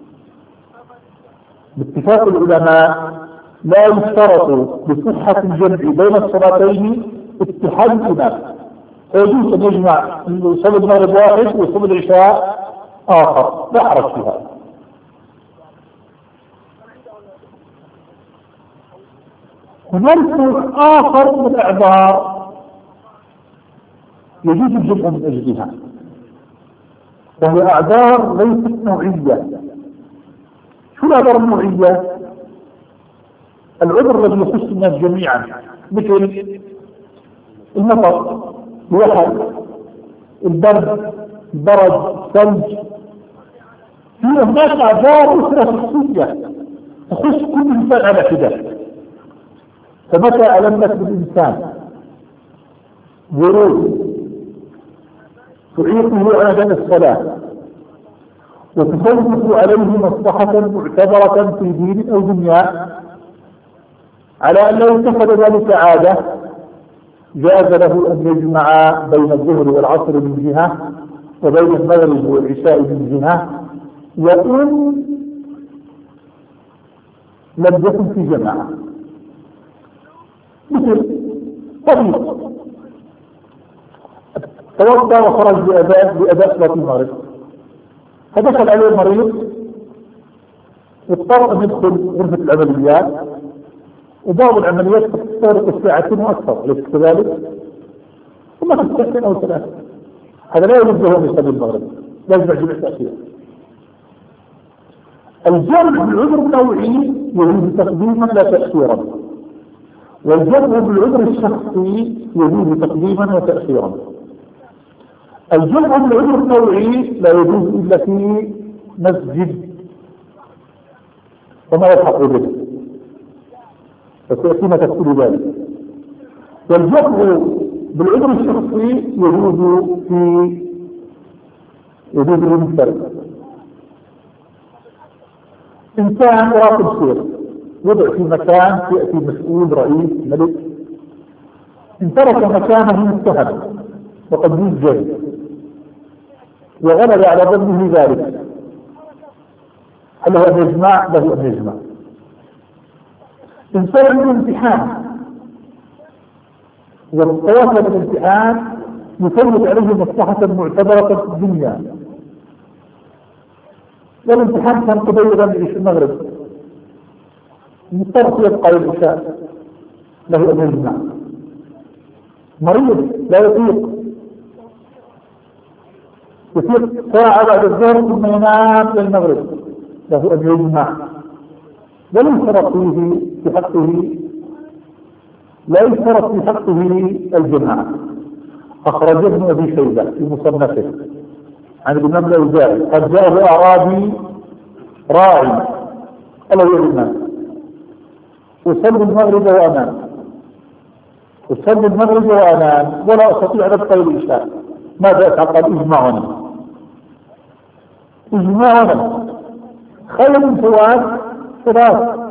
باتفاق العلماء لا يشترط لصحة الجمع بين الصلاتين اتحاد الإمام، فيجوز أن يجمع يصلي المغرب واحد ويصلي العشاء آخر، لا حرج في هذا. هناك نوع آخر من الأعذار يجوز الجمع من أجلها، وهي أعذار ليست نوعية. شو الأعذار النوعية؟ العذر الذي يخص الناس جميعا، مثل المطر، الوحل، البرد، البرد، الثلج. في هناك أعذار أخرى شخصية تخص كل إنسان على حدة. فمتى ألمت بالإنسان برود تعيقه أداء الصلاة وتفوت عليه مصلحة معتبرة في دين أو دنيا على أن لو اتخذ ذلك عادة جاز له أن يجمع بين الظهر والعصر من جهة وبين المغرب والعشاء من جهة وإن لم يكن في جماعة، مثل طبيب توضأ وخرج بأداء صلاة المغرب، فدخل عليه المريض واضطر أن يدخل غرفة العمليات، وبعض العمليات تستغرق ساعتين وأكثر، أليس كذلك؟ ثم ساعتين أو ثلاثة، هذا لا يجوز له يصلي المغرب، لازم يجمع تأخير. الجمع بالعذر النوعي يجوز تقديما لا تأخيرا، والجمع بالعذر الشخصي يجوز تقديما وتأخيرا. الجمع بالعذر النوعي لا يجوز إلا في مسجد وما يلحق به، وسيأتينا تفصيل ذلك. والجمع بالعذر الشخصي يجوز للمنفرد. إنسان راكب سير وضع في مكان يأتي مسؤول رئيس ملك، إن ترك مكانه متهم وقد يسجن وغلب على ظنه ذلك، هل له أن يجمع؟ له أن يجمع. إنسان عنده امتحان والتواصل بالامتحان يفوت عليه مصلحة معتبرة في الدنيا، والامتحان كان قبيلا في المغرب، مضطر يبقى للعشاء، له أن يجمع. مريض لا يطيق ساعة بعد الظهر ثم ينام للمغرب، له أن يجمع. لا يشترط في حقه الجماعة. أخرجه ابن أبي شيبة في مصنفه عن الإمام الأوزاعي قد جاءه أعرابي راعي ألا يعلم أصلي المغرب وأنام ولا أستطيع أن أبقى العشاء، ماذا أفعل؟ اجمعنا خير من فوات الصلاة.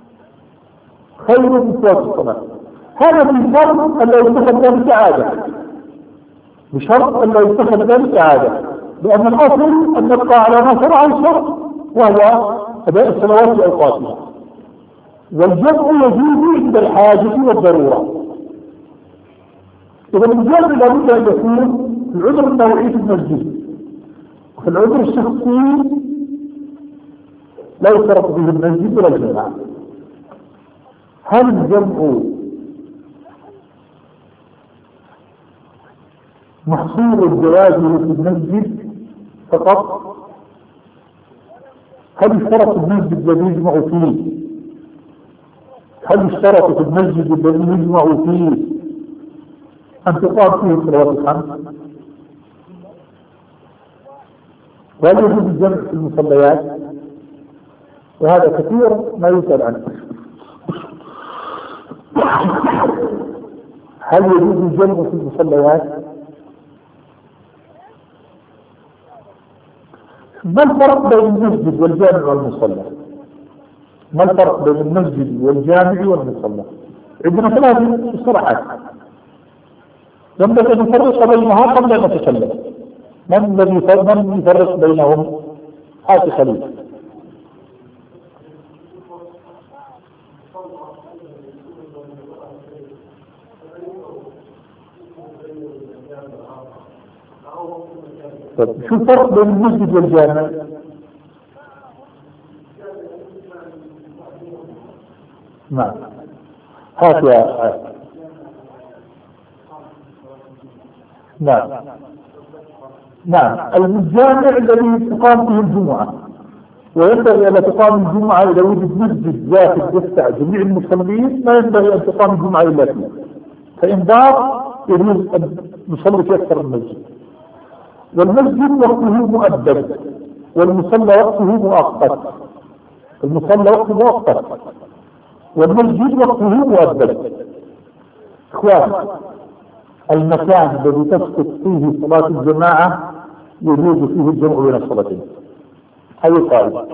هذا بشرط أن لا يتخذ ذلك عادة، لأن الأصل أن نبقى على ما شرع الشرع وهو أداء الصلوات في أوقاتها، والجمع يجوز عند الحاجة والضرورة. إذا الجمع لابد أن يكون في العذر النوعي في المسجد، وفي العذر الشخصي لا يشترط فيه المسجد ولا الجماعة. هل الجمع محصور الجواز في المسجد فقط؟ هل اشترط المسجد الذي يجمع فيه؟ هل اشترط في المسجد الذي يجمع فيه أن تقام فيه الصلوات الخمس؟ وهل يجوز الجمع في المصليات؟ وهذا كثير ما يسأل عنه. هل يجوز الجمع في المصليات؟ ما الفرق بين المسجد والجامع والمصلى؟ عندنا ثلاث مصطلحات ينبغي أن نفرق بينها قبل أن نتكلم. من الذي يفرق بينهم؟ هات خليل. شو الفرق بين المسجد والجامع؟ نعم هات يا نعم الجامع الذي تقام فيه الجمعة، وينبغي أن تقام الجمعة إذا وجد مسجد واحد يسع جميع المصلين، ما ينبغي أن تقام الجمعة إلا فيه، فإن ضاق يجوز أن نصلي في أكثر من مسجد. والمسجد وقته مؤبد، والمصلى وقته مؤقت. والمسجد وقته مؤبد. إخوان، المكان الذي تسقط فيه صلاة الجماعة يجوز فيه الجمع بين الصلاتين. هذه القاعدة.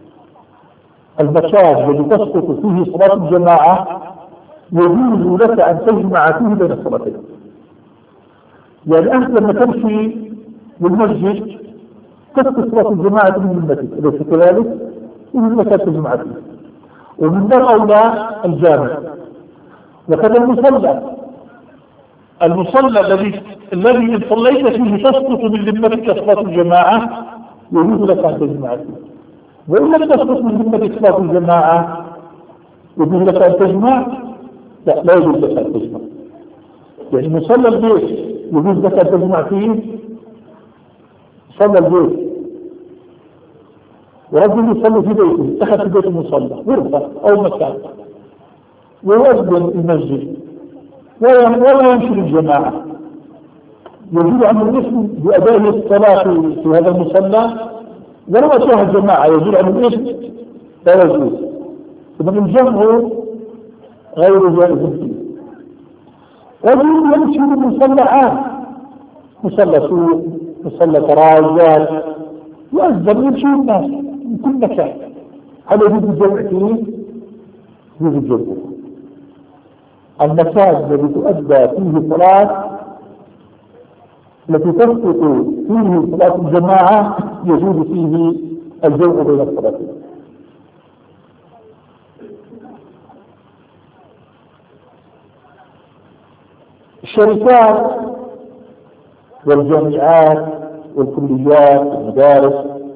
المكان الذي تسقط فيه صلاة الجماعة يجوز لك أن تجمع فيه بين الصلاتين. يعني أنت لما تمشي للمسجد تسقط صلاة الجماعة من ذمتك، أليس كذلك؟ يجوز لك أن تجمع فيه. ومن باب أولى الجامع. وكذا المصلى الذي إن صليت فيه تسقط من ذمتك صلاة الجماعة يجوز لك أن تجمع فيه. وإن لم تسقط من ذمتك صلاة الجماعة يجوز لك أن تجمع؟ لا يجوز لك أن تجمع. يعني مصلى البيت يجوز لك أن تجمع فيه. صلى البيت ورجل يصلي في بيته، دخل في بيت المصلى غرفة أو مكان ويؤذن المسجد ولا ينشر الجماعة، يجوز عنه الاسم بأداء الصلاة في هذا المصلى ولو أتاها الجماعة، يجوز عنه الاسم لا يجوز. إذن الجمع غير جائز فيه. رجل يمشي بالمصلى عام، مصلى سوق، مصلى تراجات، يؤذن يمشي الناس من كل مكان، هل يجوز الجمع فيه؟ يجوز الجمع. المكان الذي تؤدى فيه صلاة التي تسقط فيه صلاة الجماعة يجوز فيه الجمع بين الصلاتين. الشركات والجامعات والكليات والمدارس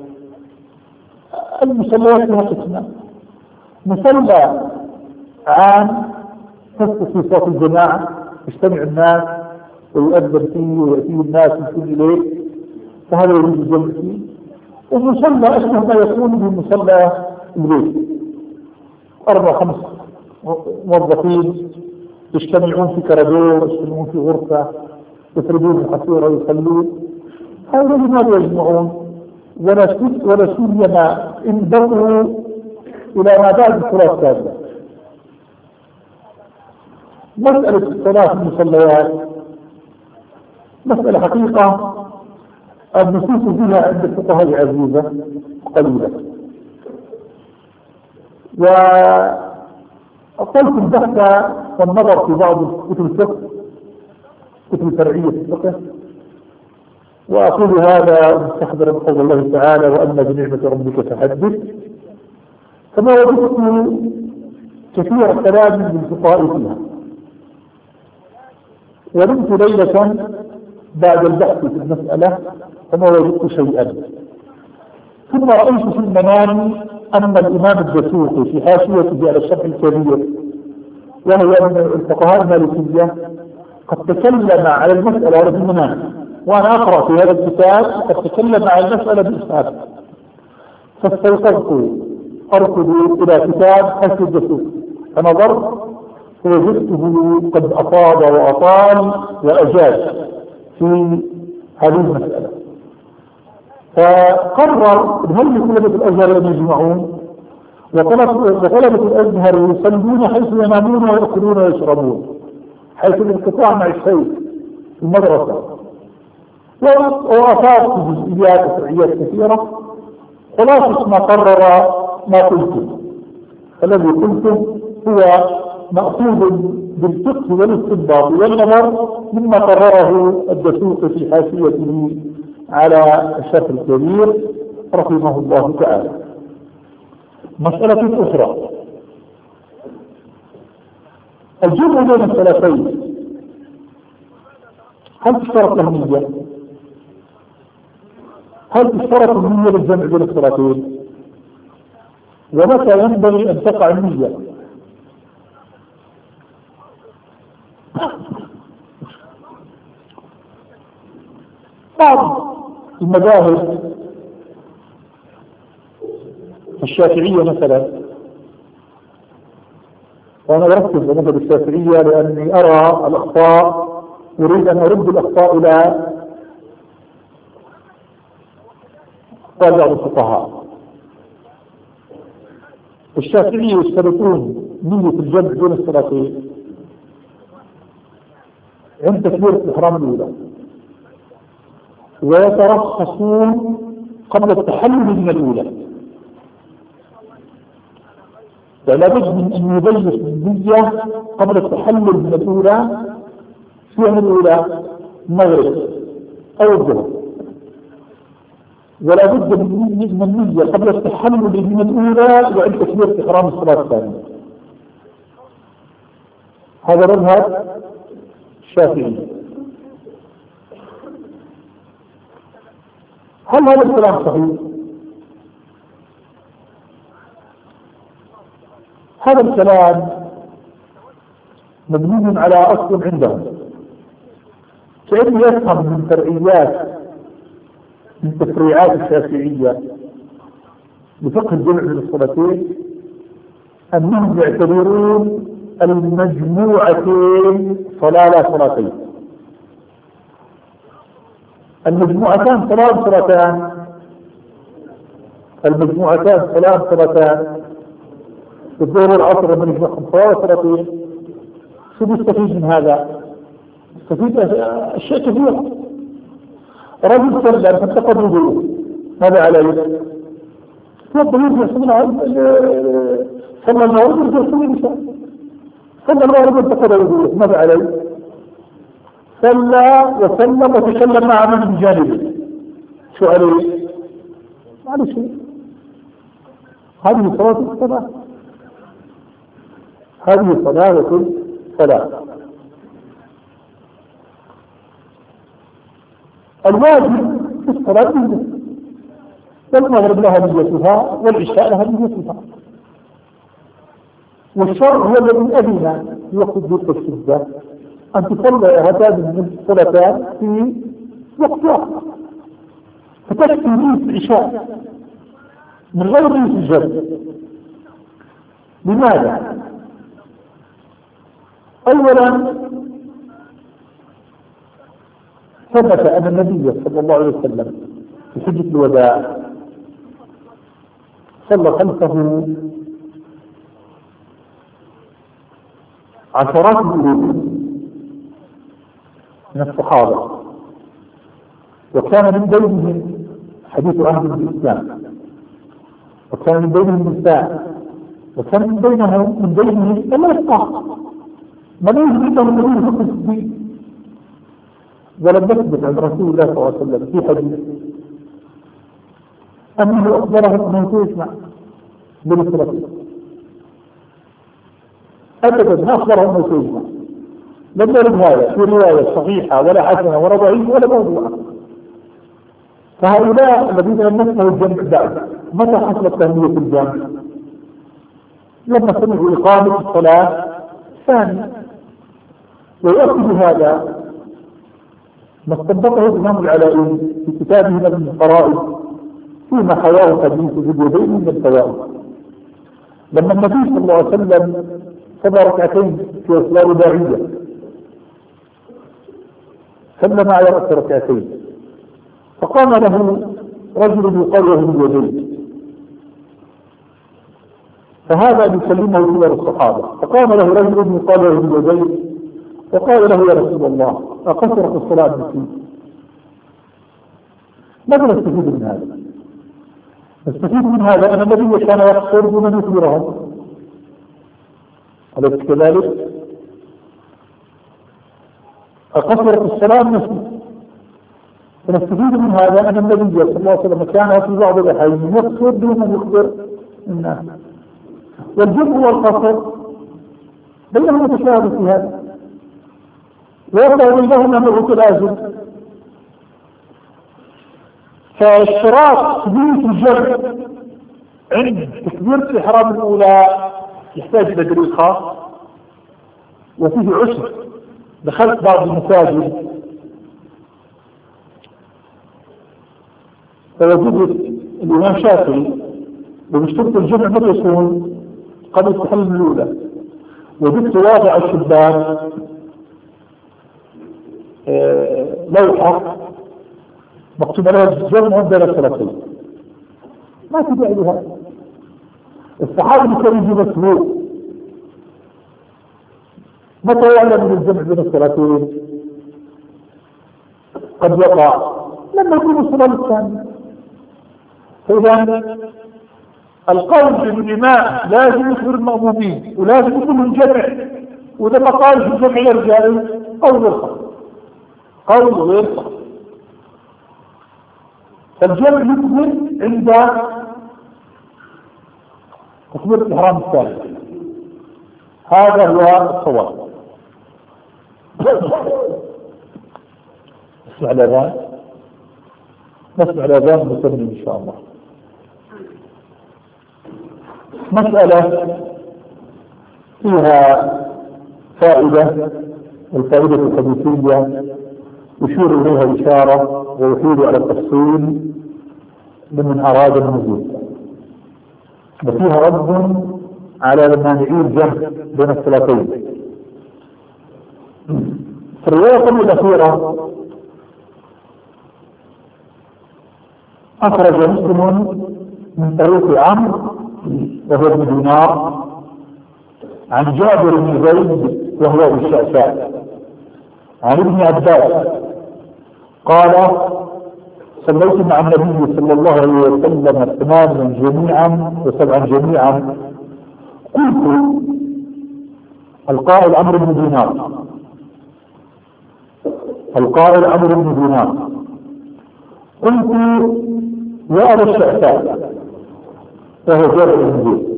المصليات لها قسمان. مصلى عام تسقط في صلاة الجماعة، يجتمع الناس ويؤذن فيه ويأتيه الناس من كل ليل، فهذا يجوز الجمع فيه. ومصلى أشبه ما يكون بمصلى البيت، 4-5 موظفين يجتمعون في كرادور، يجتمعون في غرفة، يفردون الحصيرة ويصلون، هؤلاء لماذا يجمعون؟ ولا سيما إن بدأوا إلى ما بعد الصلاة الثانية. مسألة الصلاة في المصليات مسألة حقيقة النصوص فيها عند الفقهاء عزيزة قليلة، وقلت البحث والنظر في بعض كتب الفقه، كتب الفرعية في الفقه، وأقول هذا مستحضرا بقول الله تعالى وأما بنعمة ربك فحدث، فما وجدت كثير الكلام من الفقهاء فيها. ونمت ليلة بعد البحث في المسألة فما وجدت شيئا، ثم رأيت في المنام أن الإمام الدسوقي في حاشيته على الشرح الكبير وهو من الفقهاء المالكية قد تكلم على المسألة في المنام، وأنا أقرأ في هذا الكتاب قد تكلم على المسألة بإسناد، فاستيقظت أركض إلى كتاب حاشية الدسوقي فنظرت فوجدته قد أفاض وأطال وأجاد في هذه المسألة، فقرر هل طلبة الأزهر أن يجمعون، وطلبة الأزهر يصلون حيث ينامون ويأكلون ويشربون، حيث الانقطاع مع الشيء في المدرسة، وأفاض في جزئيات وفرعيات كثيرة. خلاصة ما قرر ما قلته، الذي قلته هو مأخوذ بالفقه والاستنباط والنظر مما قرره الدسوقي في حاشيته على الشرح الكبير رحمه الله تعالى. مسألة أخرى، الجمع بين الصلاتين هل تشترط له نية؟ هل تشترط النية للجمع بين الصلاتين؟ ومتى ينبغي أن تقع النية؟ بعض المذاهب الشافعية مثلا، وأنا أركز على المذهب الشافعية لأني أرى الأخطاء، أريد أن أرد الأخطاء إلى بعض الفقهاء. الشافعية يشترطون نية الجمع بين الصلاتين عند تكبيرة الإحرام الأولى، ويترخصون قبل التحلل من الأولى، فلا بد من أن يبلغ النية قبل التحلل من الأولى في يوم الأولى المغرب أو الظهر، ولا بد من النية قبل التحلل من الأولى وعند تكبيرة إحرام الصلاة الثانية. هذا مذهب الشافعي. هل هذا الكلام صحيح؟ هذا الكلام مبني على أصل عندهم، كأنه يفهم من فرعيات من تفريعات الشافعية بفقه الجمع بين الصلاتين أنهم يعتبرون المجموعتين صلاة لا صلاتين. المجموعتان صلاتان، المجموعتان صلاتان، الظهر والعصر لما نجمعهم صلاتين. شو نستفيد من هذا؟ نستفيد أشياء كثيرة. رجل سلم فانتقد وضوءه، ماذا عليه؟ توضأ يرجع صلى المغرب يرجع يصلي العشاء، صلى المغرب وانتقد وضوءه، ماذا عليه؟ صلى وسلم وتكلم مع من بجانبه، شو عليه؟ ما عليه شيء. هذه صلاة الصلاة، هذه صلاة الصلاة. الواجب في الصلاة نية، والمغرب لها نيتها والعشاء لها نيتها، والشرع هو الذي أذن في وقت ضيق الشدة أن تصلي هاتان الصلاتان في وقت واحد، فتكفي نية العشاء من غير نية الجمع. لماذا؟ أولا ثبت أن النبي صلى الله عليه وسلم في حجة الوداع صلى خلفه عشرات الألوف من الصحابة، وكان من بينهم حديث عهد بالإسلام، وكان من بينهم نساء، وكان من بينهم الأشقى، من يجب أنهم النبي في الدين. ولم يثبت عن رسول الله صلى الله عليه وسلم في حديث أنه أخبره أنه يسمع بالصلاة، أبدا ما أخبره أنه يسمع، لم يرد هذا في رواية صحيحة ولا حسنة ولا ضعيفة ولا موضوعة. فهؤلاء الذين لم يسمعوا الجمع بعد، متى حصلت تهمية الجمع؟ لما سمعوا إقامة الصلاة الثانية. ويؤكد هذا ما استنبطه الإمام العلائي في كتابه من الفرائض فيما حواه حديث ذي اليدين من الفوائد، لما النبي صلى الله عليه وسلم صلى ركعتين في صلاة رباعية سلم على رأس ركعتين، فقام له رجل يقال له ذي اليدين، فهذا يسلمه إلى الصحابة، فقام له رجل يقال له ذي اليدين وقال له يا رسول الله أقصرت الصلاة بك؟ ماذا نستفيد من هذا؟ نستفيد من هذا أن النبي كان يقصر بمن يخبرهم، أليس كذلك؟ أقصرت الصلاة نفسه. فنستفيد من هذا أن النبي صلى الله عليه وسلم كان في بعض الأحيان يقصر بمن يخبر الناس، والجمع والقصر بينهم متشابه في هذا، ويرضى بينهم أنه تلازم. فاشتراط نية الجمع عند تكبيرة الإحرام الأولى يحتاج إلى دليل خاص، وفيه عسر. دخلت بعض المساجد فوجدت الإمام شافعي وبشترط الجمع متى يكون؟ قبل التحلل الأولى. وجدت واضع الشبان لوحة مكتوب عليها الجمع بين الثلاثين، ما تبع لها. الصحابي كان يجي مسبوق، متى يعلم من الجمع بين الثلاثين؟ قد يقع لما يكون الصلاة الثانية. فإذا القول بالإماء لازم يخبر المأمومين ولازم يكون الجمع، وإذا ما قال في الجمع يرجع قول غير صح، قول غير صح. فالجمع يكبر عند تكبيرة الإحرام الثاني، هذا هو الصواب. نسمع الأذان، نسمع الأذان ونكمل إن شاء الله. مسألة فيها فائدة، والفائدة الحديثية يشير إليها إشارة ويحيل على التفصيل لمن أراد المزيد، وفيها رد على المانعين الجمع بين الصلاتين. في الرواية الأخيرة أخرج مسلم من طريق عمرو وهو ابن دينار عن جابر بن زيد وهو ابو الشعثاء عن ابن عباس قال: صليت مع النبي صلى الله عليه وسلم 8 جميعا و7 جميعا. قلت: القائل عمرو بن دينار، القائل عمرو بن دينار، قلت: يا ابا الشعثاء، وهو جابر بن زيد،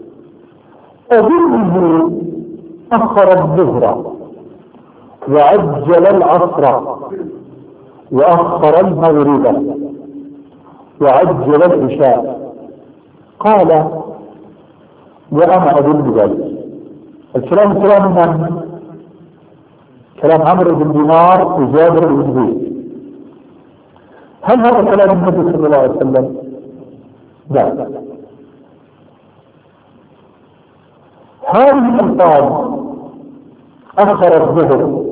أظنه أخر الظهر وعجل العصر وأخر المغرب وعجل العشاء. قال: وأنا أظن ذلك. الكلام كلام من؟ كلام عمرو بن دينار وجابر بن زيد. هل هذا كلام النبي صلى الله عليه وسلم؟ لا. هذه الألفاظ أخر الظهر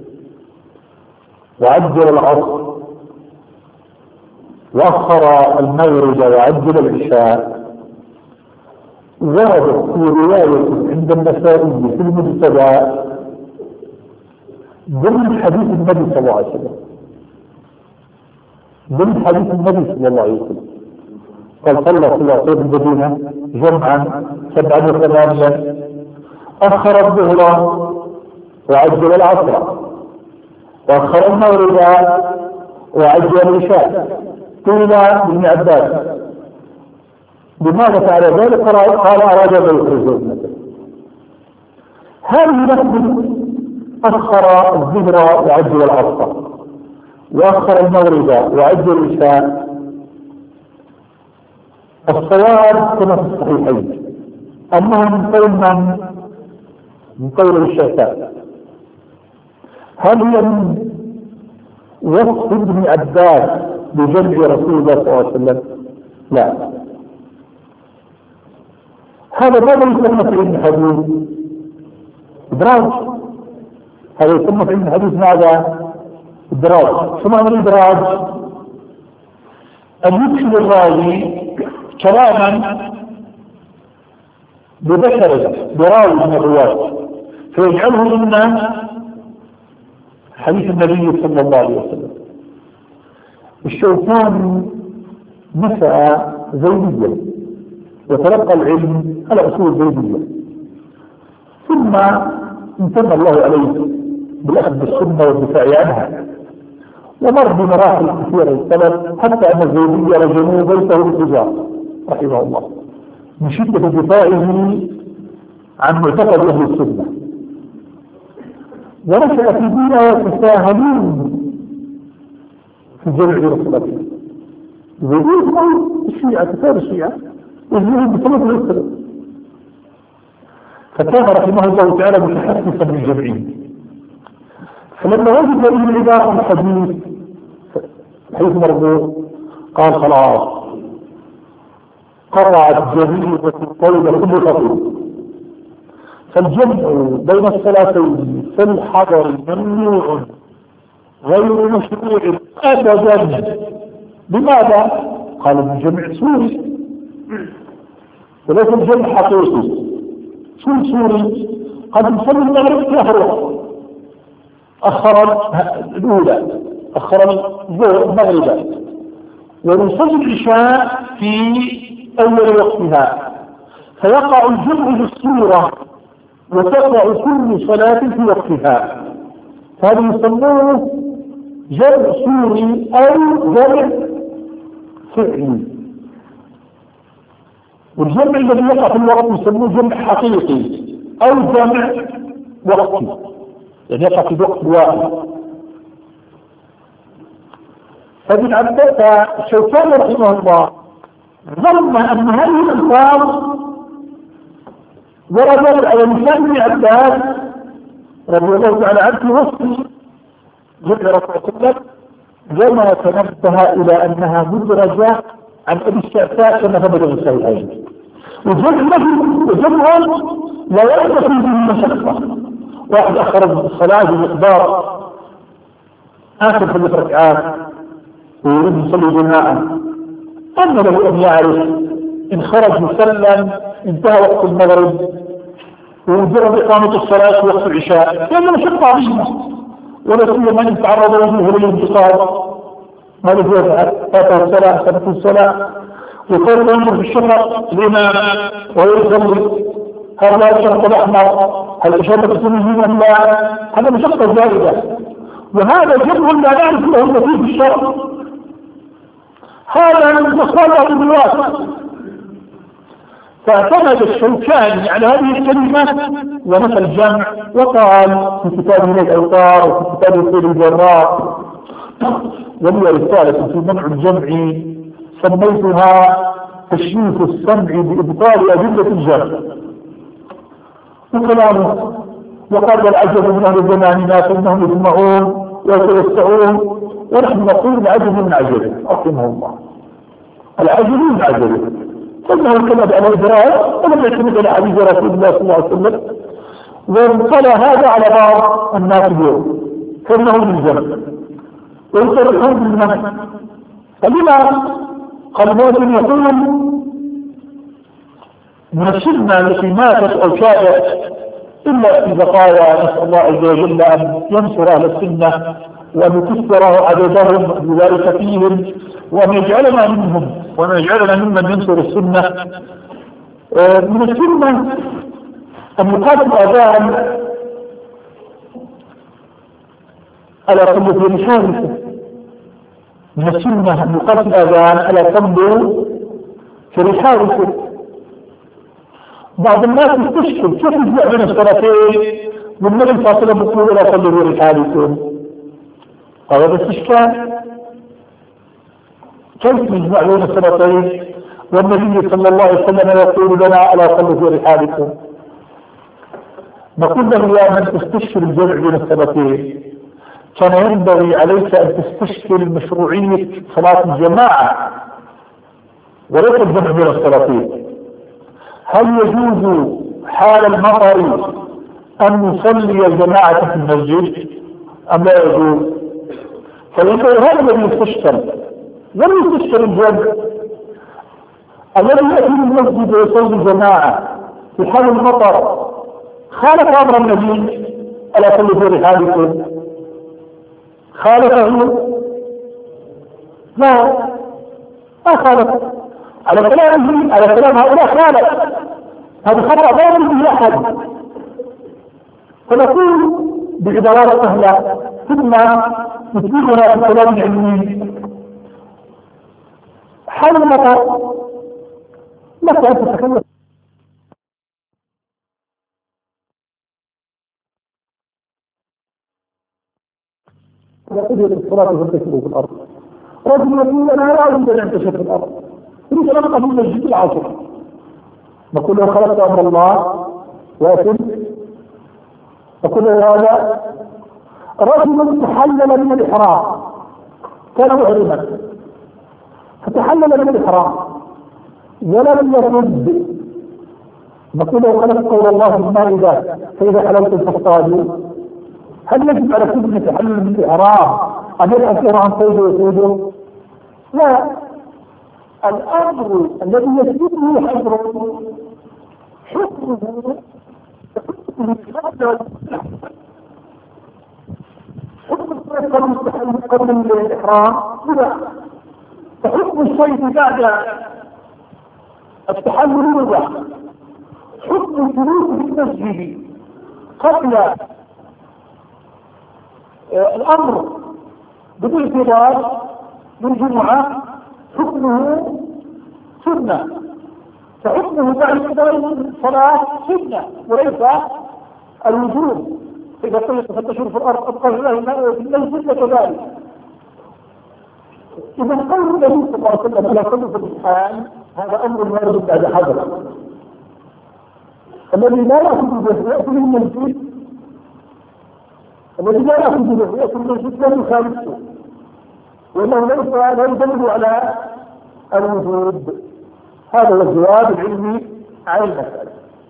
وعجل العصر وأخر المغرب وعجل العشاء وردت في رواية عند النسائي في المجتبى ضمن حديث النبي صلى الله عليه وسلم، ضمن حديث النبي صلى الله عليه وسلم. قال صلى الله عليه وسلم المدينة جمعا 7 و8، أخر الظهر وعجل العصر وأخر المغرب وعجل العشاء. قيل لابن عباس: لماذا فعل ذلك؟ قال: أراد أن يخرج ابنته. هذه لفظ أخر الظهر وعجل العصر وأخر المغرب وعجل العشاء. الصواب كما في الصحيحين أنه من قول من قول الشعثاء. هل هي من وصف ابن عباس بجمع رسول الله صلى الله عليه وسلم؟ لا. هذا ماذا يسمى في علم الحديث؟ إدراج. هذا يسمى في علم الحديث ماذا؟ إدراج. شو معنى الإدراج؟ أن يدخل الراوي كلاما ببشر براوي من الرواة فيجعله ضمن حديث النبي صلى الله عليه وسلم. الشوكاني نشأ زيديا وتلقى العلم على أصول زيدية، ثم امتن الله عليه بالأخذ بالسنة والدفاع عنها، ومر بمراحل كثيرة السلف حتى أن الزيدية رجموه بيته بالحجارة رحمه الله من شدة دفاعه عن معتقد أهل السنة. ونشأ في دينه يتساهلون في جمع رسولته، يقولون الشيعة كتاب الشيعة يجيبون بسبب الإسلام. فكان رحمه الله تعالى متحسسا بالجمعين، فلما وجد هذه العبارة الحديث حيث مرضوه قال: خلاص، قطعت جريمة الطيبة كل خطيب. فالجمع بين الصلاتين في الحضر ممنوع غير مشروع أبدا. لماذا؟ قال: الجمع سوري وليس الجمع حقيقي. شو سوري؟ قد نصلي المغرب يهرب، أخر الأولى أخر الظهر مغربا، ونصلي العشاء في أول وقتها، فيقع الجمع بالصورة وتقع كل صلاة في وقتها. هذا يسمونه جمع صوري أو جمع فعلي. والجمع الذي يقع في الوقت يسموه جمع حقيقي أو جمع وقتي، يعني يقع في وقت واحد. فابن عباس الشوكاني رحمه الله ظن أن هذه الألفاظ وردت على لسان ابن عباس رضي الله تعالى عنه في وصف جمع رسول الله، وما تنبه إلى أنها مدرجة عن أبي الشعثاء كما ثبت في الصحيحين. وجمع لا يحدث به مشقة. واحد أخرج الصلاة بمقدار آخر 3 ركعات ويريد يصلي جماعة، أن له أن يعرف إن خرج مسلم انتهى وقت المغرب ومجرد إقامة الصلاة في وقت العشاء، لأنه مشقة عظيمة، ولا سيما من تعرض وجهه للانتقاد. ماذا يفعل؟ فاته الصلاة سنة الصلاة وكان ينظر في الشفق الإمام ويصلي، هل لا الشفق الأحمر؟ هل الشفق السنين أم لا؟ هذا مشقة زائدة، وهذا جمع لا نعرف له النتيجة في الشرع. هذا من تصالح بالواقع. فاعتمد الشوكاني على هذه الكلمة ونفى الجمع، وقال في كتابه الأوطار وفي كتابه سير الجراء ولي رسالة في منع الجمع سميتها تشريف السمع بإبطال أدلة الجمع. وكلامه وقال العجب من أهل زماننا فإنهم يجمعون ويتوسعون، ونحن نقول العجب من عجب رحمه الله، العجب من عجب، فإنه اعتمد على الإدراك ولم يعتمد على حديث رسول الله صلى الله عليه وسلم، وانطلى هذا على بعض الناس اليوم فإنه من جمع ويصرحون بالمنع. فلما قال موسم يقول من السنة التي ماتت أو شابت إلا في بقايا، نسأل الله عز وجل أن ينصر أهل السنة وأن يكثر عددهم بذلك فيهم، وأن يجعلنا منهم وأن يجعلنا ممن ينصر السنة. من السنة أن يقال الأذان على قلب في رسالته. من السنة أن يقال الأذان على قلب في رسالته. بعض الناس يستشكل كيف يجمع بين الصلاتين والنبي فاصلة بطول لا صلوا في رحالكم. هذا الاستشكال، كيف يجمع بين الصلاتين والنبي صلى الله عليه وسلم يقول لنا ألا صلوا في رحالكم؟ نقول له يا من تستشكل الجمع بين الصلاتين كان ينبغي عليك أن تستشكل مشروعية صلاة الجماعة وليس الجمع بين الصلاتين. هل يجوز حال المطر أن يصلي الجماعة في المسجد أم لا يجوز؟ هذا الذي يستشكل، لم يستشكل الجمع. الذي يأتي المسجد ويصلي الجماعة في حال المطر خالف أمر النبي ألا صلوا في رحالكم؟ خالفه؟ لا، ما خالف. على كلام هؤلاء خالف، هذا خطأ لا يمكن أحد. فنقول بعبارات سهلة ثم نتبعنا في الكلام العلمي. حال المطر لك أن تتكلم يقول الصلاة والتكبير في الأرض. رجل يقول أنا لا أريد أن أنتشر في الأرض، أريد أن أبقى في المسجد العصر. نقول له خلقت أمر الله وأتم. نقول له هذا رجل تحلل من الإحرام، كان محرما فتحلل من الإحرام ولم يرد. نقول له خلقت قول الله في المائدة فإذا حللتم فاصطادوا. هل يجب على كل من يتحلل من الإحرام أن يتأثر عن صيده وصيده؟ لا، الأمر الذي يسبقه حظره حكمه حكم المستحيل قبل الإحرام بدعة. فحكم الصيد بعد التحلل بدعة. حكم الجلوس في المسجد قبل الأمر بالاعتبار بالجمعة حكمه سنة، فحكمه بعد قضاء الصلاة سنة وليس الوجوب. إذا قلت فتشور في الأرض أبقى الله في المسجد كذلك. إذا قول النبي صلى الله عليه وسلم لا صلوا في الامتحان هذا أمر وارد بعد حذر. الذي لا يأخذ به يأخذ من المسجد، الذي لا يأخذ به يأخذ من المسجد لا يخالفه، وإنه لا يدل على الوجود. هذا هو الجواب العلمي على المسألة.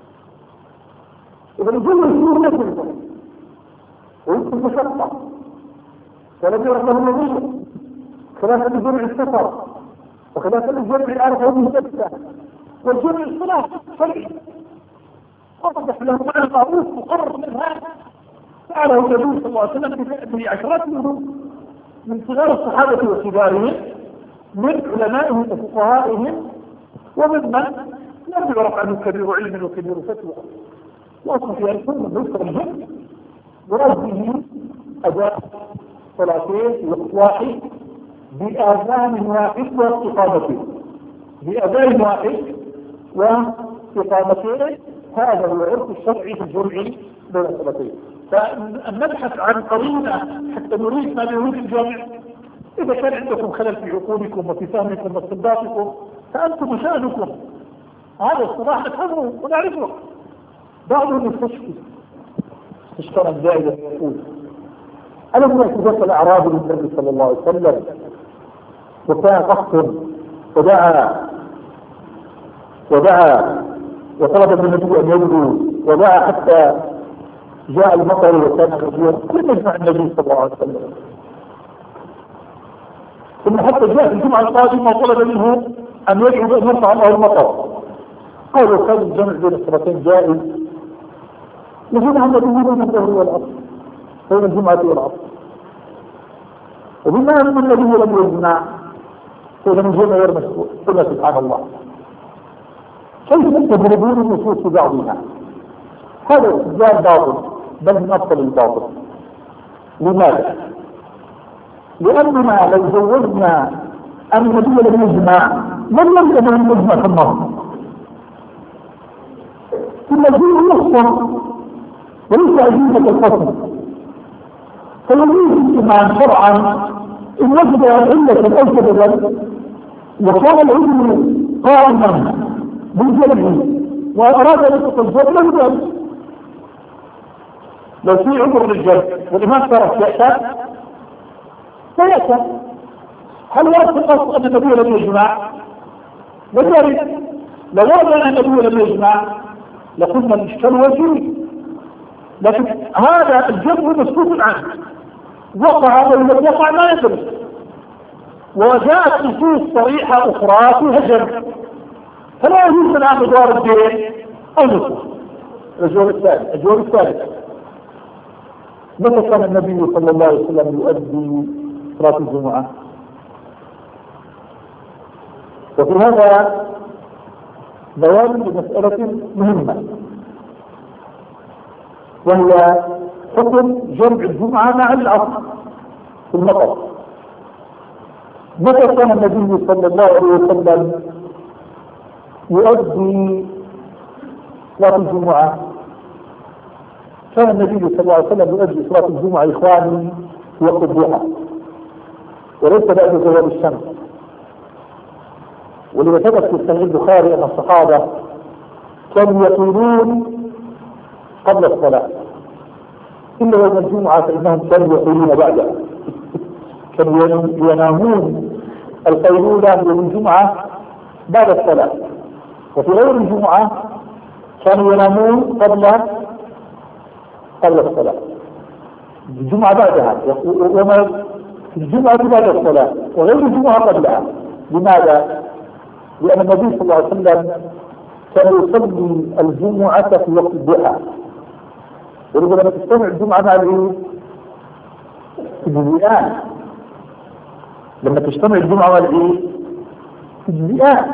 إذا الجمع الشهور نفسه ويمكن مشقة ولم يرد له النظير خلافا لجمع السفر وخلافا لجمع العرفة والمهدسة والجمع الصلاة شرعي وضح له معنى معروف مقرر من هذا فعله النبي صلى الله عليه وسلم بعشرات من صغار الصحابة وكبارهم من علمائهم وفقهائهم وممن لم يعرف عنه كبير علم وكبير فتوى. واصل في السنه ذكر الهم برده اداء صلاتين واصلاحه باذان واحد واستقامته باذان واحد واستقامته. هذا هو العرف الشرعي في الجمع بين الصلاتين. فان نبحث عن قرينه حتى نريد ما يريد الجامع. اذا كان عندكم خلل في عقولكم وفي فهمكم واستنباطكم فانتم شانكم، هذا الصلاح نفهمه ونعرفه. بعضهم يستشفي استشفاء زائدا يقول ألم يأتي الأعرابي للنبي صلى الله عليه وسلم وكان قصر ودعا وطلب من النبي أن يدعو ودعا حتى جاء المطر وكان غزيرا. كل يجمع النبي صلى الله عليه وسلم ثم حتى جاء في الجمعة القادمة وطلب منه أن يدعو بأن يرفع الله المطر. قالوا كان الجمع بين الصلاتين جائز لجمع النبي من الظهر والعصر بين الجمعة والعصر. وبما أن النبي لم يجمع فإذا الجمع غير مشروع. قلنا سبحان الله كيف تضربون النصوص في بعضها؟ هذا استدلال باطل بل من أبطل الباطل. لماذا؟ لأننا لو زوجنا أن النبي لم يجمع لم يمكن أن يجمع في النص. ثم الدين يحصل وليس عزيزة القسم فيجوز الاجتماع شرعا إن وجد علة أو سببا وكان العلم قائما بالجمع وأراد أن يطلق الجمع له ذلك. لو في عذر للجمع والإمام ترك يأتى فيأتى. هل ورد القصد أن النبي لم يجمع؟ وذلك لو ورد أن النبي لم يجمع لقلنا الإشكال وجيه، لكن هذا الجمع مسكوت عنه وقع أو لم يقع لا يدري. وجاءت نصوص صريحة أخرى فيها الجمع فلا يجوز من أن يدار الدين أو نصوص. الجواب الثالث متى كان النبي صلى الله عليه وسلم يؤدي صلاة الجمعة؟ وفي هذا بيان لمسألة مهمة وهي حكم جمع الجمعة مع العصر في المطر. متى كان النبي صلى الله عليه وسلم يؤدي صلاة الجمعة؟ كان النبي صلى الله عليه وسلم يؤدي صلاة الجمعة إخواني في وقت الضحى وليس بعد زوال الشمس. ولما ثبت في صحيح البخاري أن الصحابة كانوا يقولون قبل الصلاة إلا يوم الجمعة فإنهم كانوا يقولون بعدها. كانوا ينامون القيلولة يوم الجمعة بعد الصلاة، وفي غير الجمعة كانوا ينامون قبل الصلاة. الجمعة بعدها وما الجمعة بعد الصلاة وغير الجمعة قبلها. لماذا؟ لأن النبي صلى الله عليه وسلم كان يصلي الجمعة في وقت الضحى. ولذا لما تجتمع الجمعة مع العيد تجزئان لما تجتمع الجمعة والعيد تجزئات.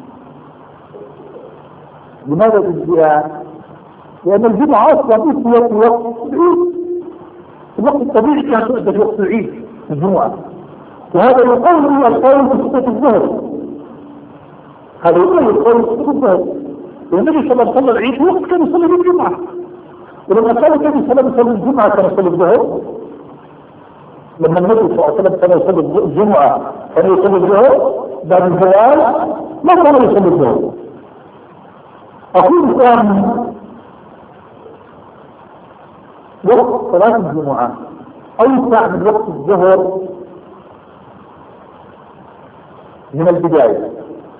لماذا تجزئات؟ لأن الجمعة أصلا أسوة وقت العيد، الوقت الطبيعي كان تؤدى في وقت العيد الجمعة، وهذا يقول هو القول بخطة الظهر، هذا يقول القول بخطة الظهر. والنبي صلى الله عليه وسلم العيد وقت كان يصلي الجمعة، ولما كان النبي صلى الله عليه وسلم الجمعة كان يصلي الظهر. لما النبي صلى الله عليه وسلم كان يصلي الجمعة كان يصلي الظهر بعد الزوال، ما كان يصلي الظهر. أقول الآن وقت صلاة الجمعة أوسع من وقت الظهر من البداية،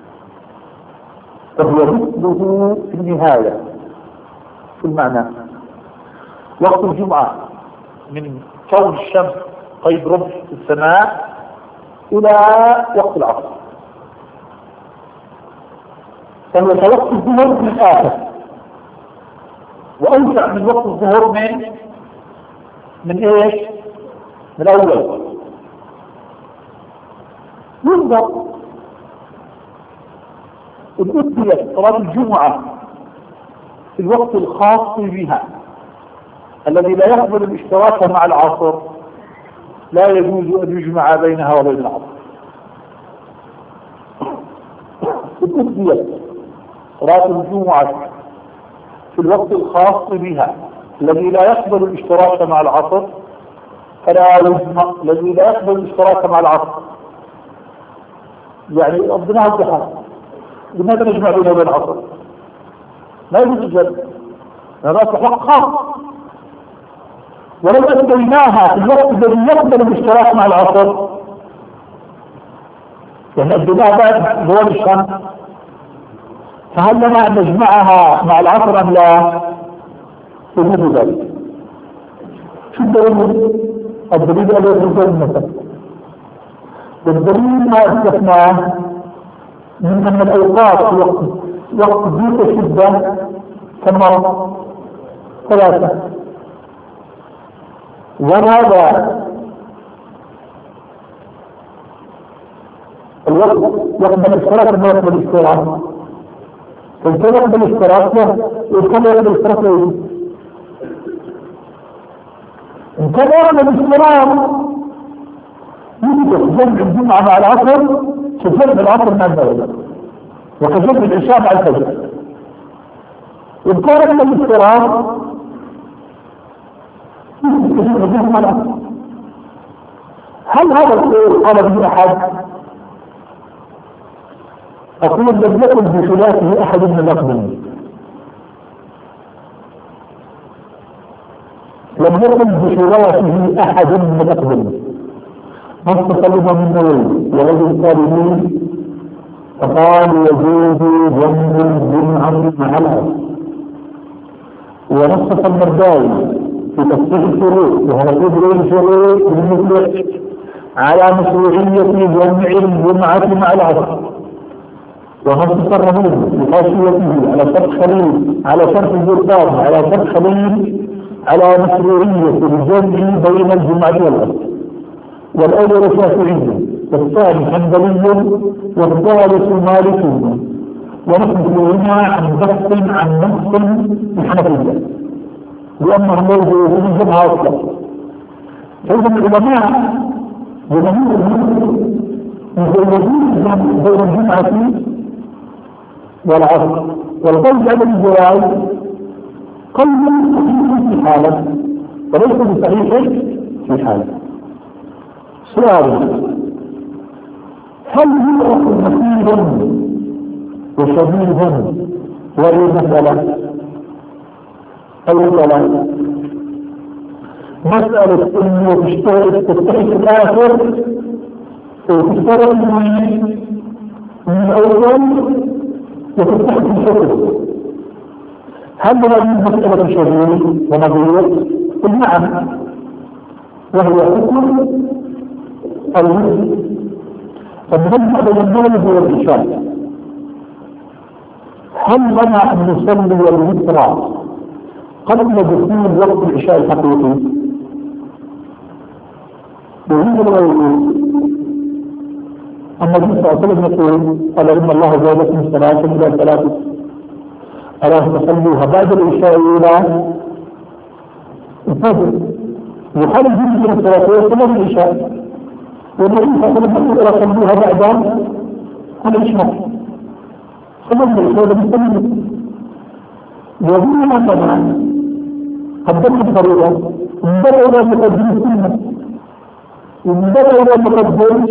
فهو مثله في النهاية. في المعنى وقت الجمعة من كون الشمس قيد ربع في السماء إلى وقت العصر، فهو وقت الظهر من الآخر، وأوسع من وقت الظهر من إيش؟ من الأول. ينظر إن أديت صلاة الجمعة في الوقت الخاص بها الذي لا يقبل الاشتراك مع العصر، لا يجوز أن يجمع بينها وبين العصر. إن أديت صلاة الجمعة في الوقت الخاص بها الذي لا يقبل الاشتراك مع العصر فلا يجمع، الذي لا يقبل الاشتراك مع العصر يعني قضيناها الضحى، لماذا نجمع بين وبين العصر؟ لا يجوز الجمع، هذا وقت خاص. ولو أديناها في الوقت الذي يقبل الاشتراك مع العصر، يعني أديناها بعد زوال الشمس، فهل لنا أن نجمعها مع العصر أم لا؟ يجوز ذلك. شو الدليل؟ الدليل على الرجل والدليل ما أثبتناه من أن الأوقات وقت ضيق الشدة كم؟ 3. وهذا الوقت يقبل الاشتراك ما يقبل الاشتراك، فالكل يقبل الاشتراك والكل يقبل الاشتراك له. إن كان يقبل الاشتراك يوجد جمع الجمعة مع العصر كجمع العصر مع المغرب، وكجمع العشاء مع الفجر. إن كان يقبل الاشتراك هل هذا القول قال به أحد؟ أقول لم يكن بخلافه أحد من الأقدمين، لم يكن بخلافه أحد من الأقدمين. نص كلمة من نووي وغير الكاذبين فقال يجوز جمع الجمعة مع العصر، ونص المرداوي في تفسير الشروط وهو تدري الشروط بالنسبة على مشروعية جمع الجمعة مع العصر، ونص الرموز بخاصيته على شرط خليل على شرط الجرطان على شرط خليل على مشروعية الجمع بين الجمعة والعصر، والأول شافعي والثاني حنبلي والثالث مالكي، ونحن عن بحث عن نص الحنفية لأنهم موجودين من جمعة أصلا. فإذا العلماء يجمعون بين الجمعة والعصر، والقول على الجواز قول صحيح في حالة وليس بصحيح في حالة. سؤال: هل يؤخذ مثير وشبيه وإيه مسألة؟ أولا مسألة إنه تشترك الآخر وتشترك من الأول وتفتح الشرط، هل هذه مسألة شبيه ونظير؟ قل نعم، وهو حكم الوجه. فنجمع بين المولد والإشارة. هل لنا أن نصلي الوتر قبل دخول وقت العشاء الحقيقي؟ وهذا لا يجوز، النبي صلى الله عليه وسلم يقول ألا إن الله زادكم صلاة إلى ثلاثة ألا تصلوها بعد العشاء إلى الفجر وقال الجنة من الصلاة وصلى العشاء والنبي صلى الله عليه وسلم يقول ألا صلوها بعد العشاء صلى العشاء بالسنة وظلنا طبعا قدمنا الفريضة انبدأ إلى مقدم السنة انبدأ إلى مقدم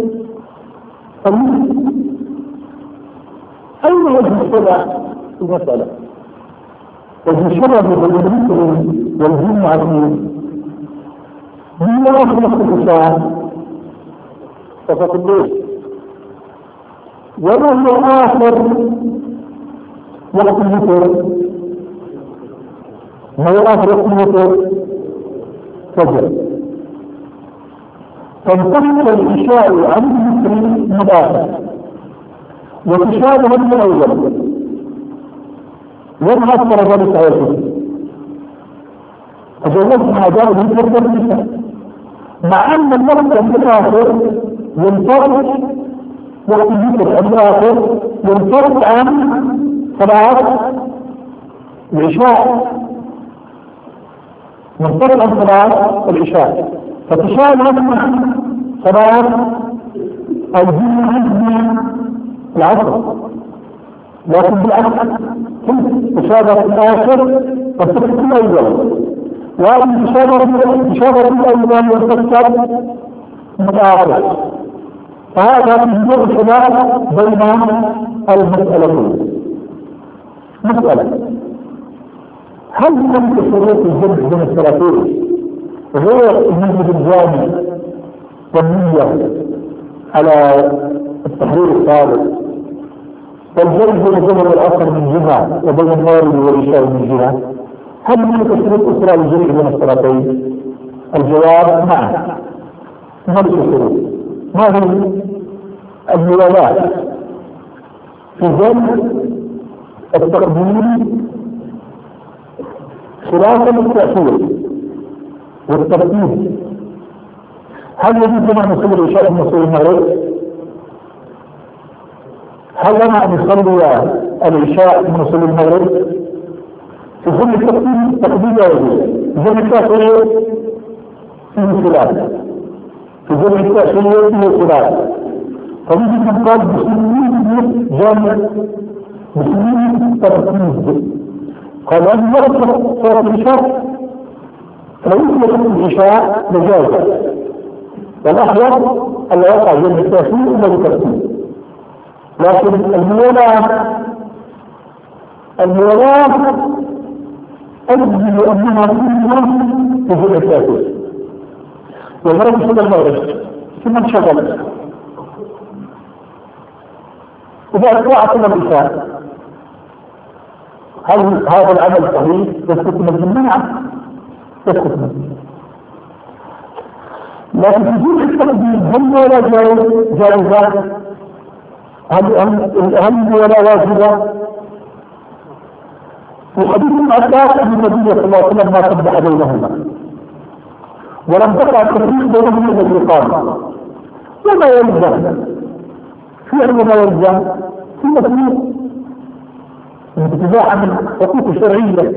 أين وجه الصلاة في المسألة؟ وجه الشرع بالمسلمين والهم عظيم من لا يخلق الإنسان فقط الليل وما هو آخر وقت الوتر ما هو آخر وقت الوتر فجر فانتقل الإشاء عن المسلمين مباشرة وتشابه من الأول وما أكثر ذلك أيضا فجوزت مع جانب يترك النساء مع أن المرأة الآخر ينفرد وقت الذكر الآخر ينفرد عن صلاة العشاء ينفرد عن صلاة العشاء فتشابه من صلاة الجمعة العصر لكن بالعكس تشابه الآخر والسبب الأول وأن تشابه الأول والسبب الآخر فهذا من الخلاف بين المسألتين. مسألة هل من شروط الجمع بين الصلاتين غير المسجد الجامع والنية على التحرير الصادق والجمع بين الظهر والعصر من جهة وبين المغرب والعشاء من جهة هل من شروط أخرى للجمع بين الصلاتين؟ الجواب نعم. ما الشروط؟ ما هي الموالاة في جمع التقديم خلافا للتأخير والترتيب؟ هل يجوز لنا أن نصلي العشاء من نصلي المغرب؟ هل لنا أن نصلي العشاء من نصلي المغرب؟ في ظل التقديم لا يجوز، في ظل التأخير فيه خلاف، في ظل التأخير فيه خلاف. فيجب أن قال بسنين جامع بسنين ترتيب قال أن يغفر صورة العشاء فلو يمكن العشاء لجاز والأحوال أن يقع بين التأخير ولا الترتيب. لكن المولاة أجل أنها كلها في ظل التأخير والمرض صلى المغرب ثم انشغل إذا أطلعت العشاء هل هذا العمل صحيح؟ يسكت من نعم يسكت من لكن في ظل التقديم هل ولا جائزة؟ هل ولا واجبة؟ في حديث عباس أن النبي صلى الله عليه وسلم ما سبح بينهما ولم تقع التفريق بينهما إلا الإقامة وما يلزم فعل ما يلزم ثم تفريق انتزاعا من حقوق الشرعية.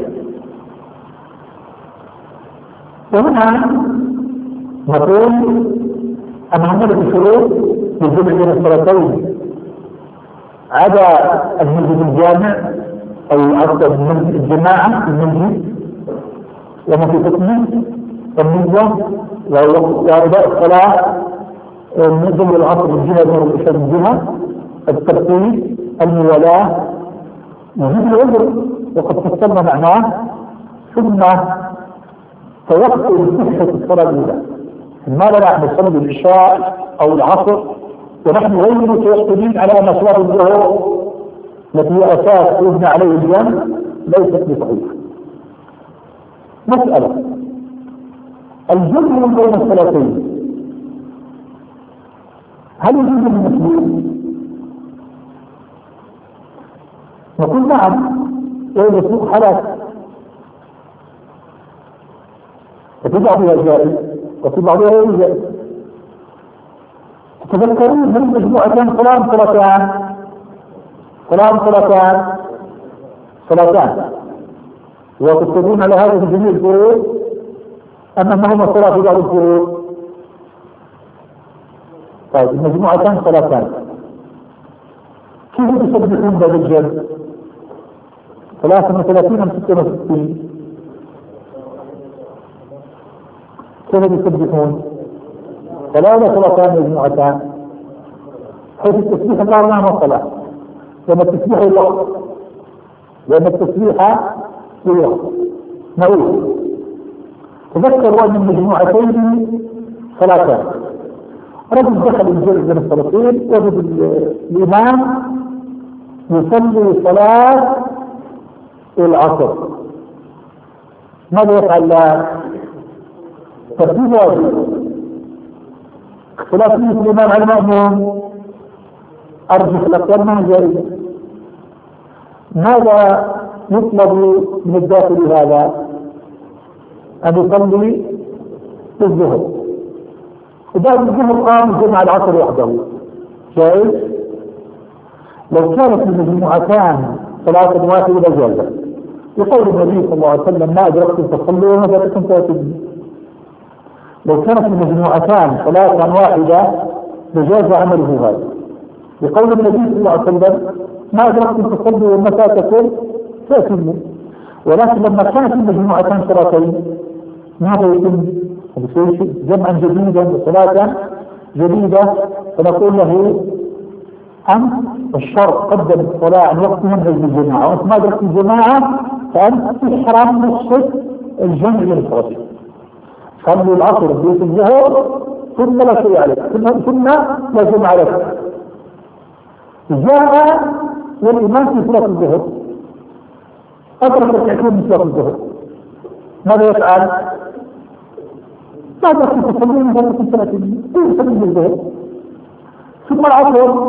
ومنها نقول أن عملت الشروط للجمع بين الصلاتين عدا المسجد الجامع أو عقد الجماعة المسجد وما في حكمه النية وأداء الصلاة النزل والعصر من جهة والعشاء من جهة الترتيب الموالاة يجيب العذر وقد فصلنا معناه ثم توقف صحة الصلاة الأولى ما لنا أن نصلي العشاء أو العصر ونحن غير متوقفين على أن صلاة الظهر التي هي أساس يبنى عليه الجمع ليست بصحيحة. مسألة الجمع بين الصلاتين هل يجوز للمسلمين؟ نقول نعم وهو مسلوك حالات وفي بعضها جائز وفي بعضها غير جائز تذكرون من مجموعتين فلان صلاتان وتكتبون على هذه جميع الفروض أنهما صلاة في بعض الفروض. طيب المجموعتان صلاتان كيف تسبحون بعد الجمع؟ 33 أم 66؟ كيف تسبحون؟ صلاتان مجموعتان حيث التسبيح الله نعم الصلاة لأن التسبيح الوقت نقول تذكروا أن المجموعتين صلاتان. رجل دخل الجمع بين الصلاتين وجد الإمام يصلي صلاة العصر، ماذا يفعل؟ ترتيب واجب اختلافية الإمام على المأموم أرجح الأقوال ما جائزة. ماذا يطلب من الداخل هذا؟ أن يصلي في الظهر، وبعد الظهر قام جمع العصر وحده جائز. لو كانت المجموعتان صلاة واحدة لجازت، يقول النبي صلى الله عليه وسلم ما أدركتم فصلوا وما أدركتم فاتوا. لو كانت المجموعتان صلاة واحدة لجاز عمله هذا، يقول النبي صلى الله عليه وسلم ما أدركتم فصلوا وما فاتكم فاتوا. ولكن لما كانت المجموعتان صلاتين ماذا يتم؟ جمعا جديدا وصلاة جديدة، فنقول له أنت الشرط قدم الصلاة عن وقت منهج الجماعة، وأنت ما أدركت الجماعة فأنت تحرم نصف الجمع للصلاة. صلوا العصر بيت الظهر ثم لا شيء عليك ثم لا جمع عليك. جاء والإمام في صلاة الظهر أدرك ركعتين من صلاة الظهر، ماذا يفعل؟ ما أدرك تصلين من ذلك الثلاثين يصلي الظهر ثم العصر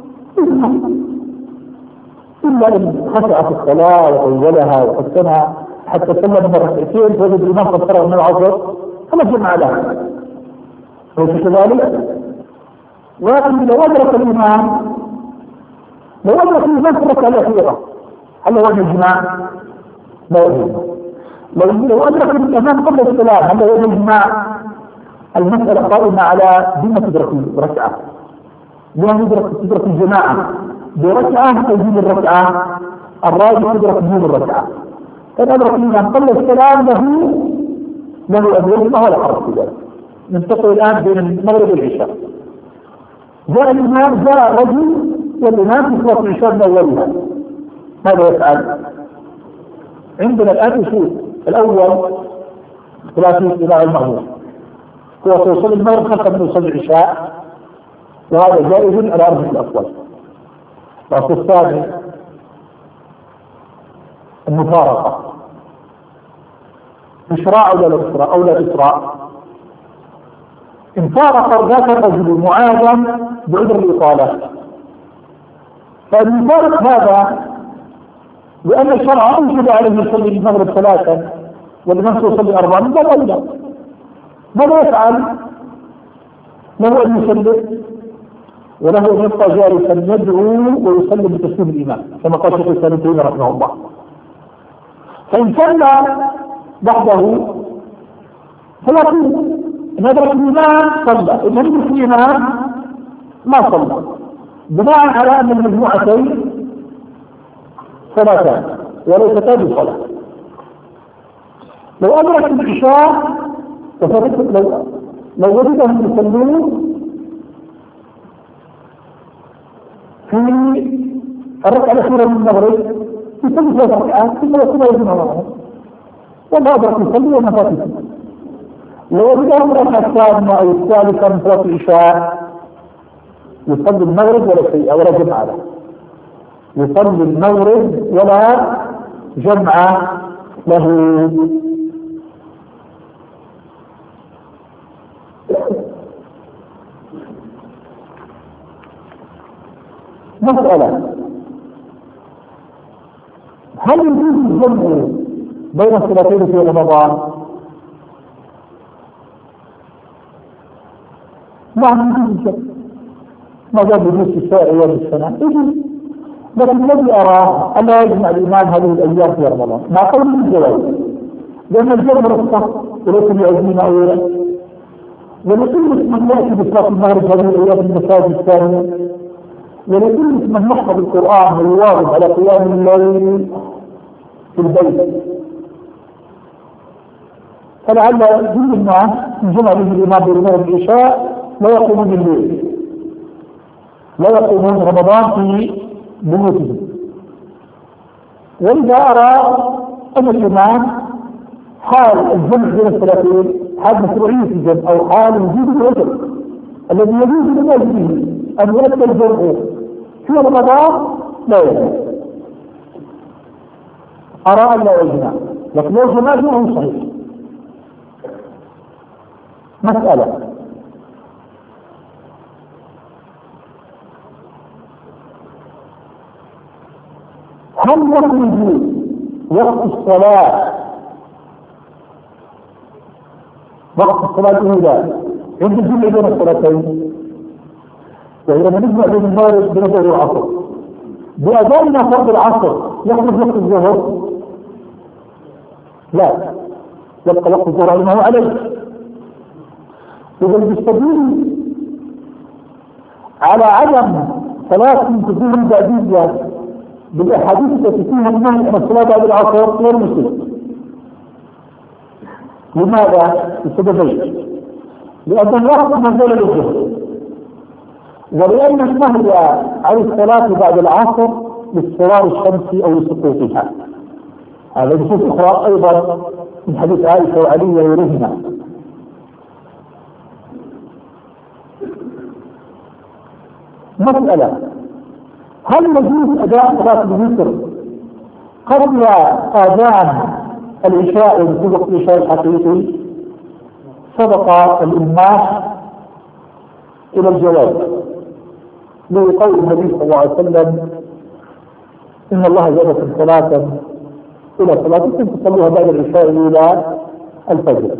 إلا إن خشع في الصلاة وطولها وحسنها حتى سلم من ركعتين فوجد الإمام قد فرغ من العصر فلا جمع لها. أليس كذلك؟ ولكن لو أدرك الإمام في الركعة الأخيرة هل هو الإجماع؟ لا يجوز. لو أدرك الإمام قبل السلام هل هو الإجماع؟ المسألة قائمة على بما تدرك الركعة، بما تدرك الجماعة بركعة تزيد الركعة، الراجل تدرك بدون الركعة. فإن أدرك الإمام قبل السلام له أن يجمع ولا حرج في ذلك. ننتقل الآن بين المغرب والعشاء. جاء الإمام جاء رجل والإمام في صلاة العشاء من أولها، ماذا يفعل؟ عندنا الآن أصول. الأول اختلاف اتباع المأموم، هو توصل المغرب خلف من يصلي العشاء، وهذا جائز على أرجح الأقوال. الأصل الثاني المفارقة، إشراع أو لا إشراع. إن فارق ذاك الرجل معادا بعذر الإطالة، فإن يفارق هذا لأن الشرع أوجب عليه يصلي المغرب ثلاثا والإمام يصلي أربعا من باب أولى، ماذا يفعل؟ له أن يسلم وله أن يبقى جالسا يدعو ويسلم بتسليم الإمام كما قال شيخ الإسلام ابن تيمية رحمه الله. فإن صلى وحده فلا تقول إن أدرك الإمام صلى، إن لم يدرك الإمام ما صلى، بناء على أن المجموعتين صلاتان وليستا بصلاة. لو أدرك العشاء لو وجدهم يصلون في الركعة الأخيرة من المغرب يصلي 3 ركعات ثم يصلي يجمع معهم، وما أدرك يصلي وما فات يصلي. لو وجدهم الركعة الثانية أو الثالثة من صلاة العشاء يصلي المغرب ولا شيء ولا جمع له، يصلي المغرب ولا جمع له. مسألة: هل يجوز الجمع بين الصلاتين في رمضان؟ نعم يجوز الجمع، ما دام بنصف ساعة أيام السنة إذن. لكن الذي أراه ألا يجمع الإمام هذه الأيام في رمضان مع قول الجواز، لأن الجواز رخصة وليس بعزيمة أولا، ولكل من يأتي بصلاة المغرب هذه الأيام في المساجد الثانية، ولكل من يحفظ القرآن ويواظب على قيام الليل في البيت. فلعل كل الناس من جمع به الإمام بين العشاء لا يقومون الليل، لا يقومون رمضان في بيوتهم. ولذا أرى أن الإمام حال الجمع بين الثلاثين حال مشروعية الجمع أو حال وجود الوجه الذي يجوز للناس به أن يؤدى الجمع في رمضان لا يجوز. أرى أن لا يجمع، لكن لو جمع جمعه صحيح. مسألة: هل يخرج وقت الصلاة الأولى عند الجمع بين الصلاتين؟ وإذا نجمع بين المغرب بين الظهر والعصر بأذان فرض العصر يخرج وقت الظهر؟ لا، يبقى وقت الظهر على ما هو عليه. إذا بالسبيل على عدم صلاة الظهر البعدية بالأحاديث التي فيها النهي عن الصلاة بعد العصر غير مسلم. لماذا؟ لسببين: لأن الوقت مزال للظهر، ولأن النهي عن الصلاة بعد العصر لاصفرار الشمس أو لسقوطها. هذا نصوص أخرى أيضا من حديث عائشة وعلي وغيرهما. مسألة: هل يجوز أداء صلاة الوتر قبل آذان العشاء في وقت العشاء الحقيقي؟ سبق الإلماح إلى الجواز لقول النبي صلى الله عليه وسلم: إن الله جعلكم صلاة إلى صلاتكم تصلوها بعد العشاء إلى الفجر.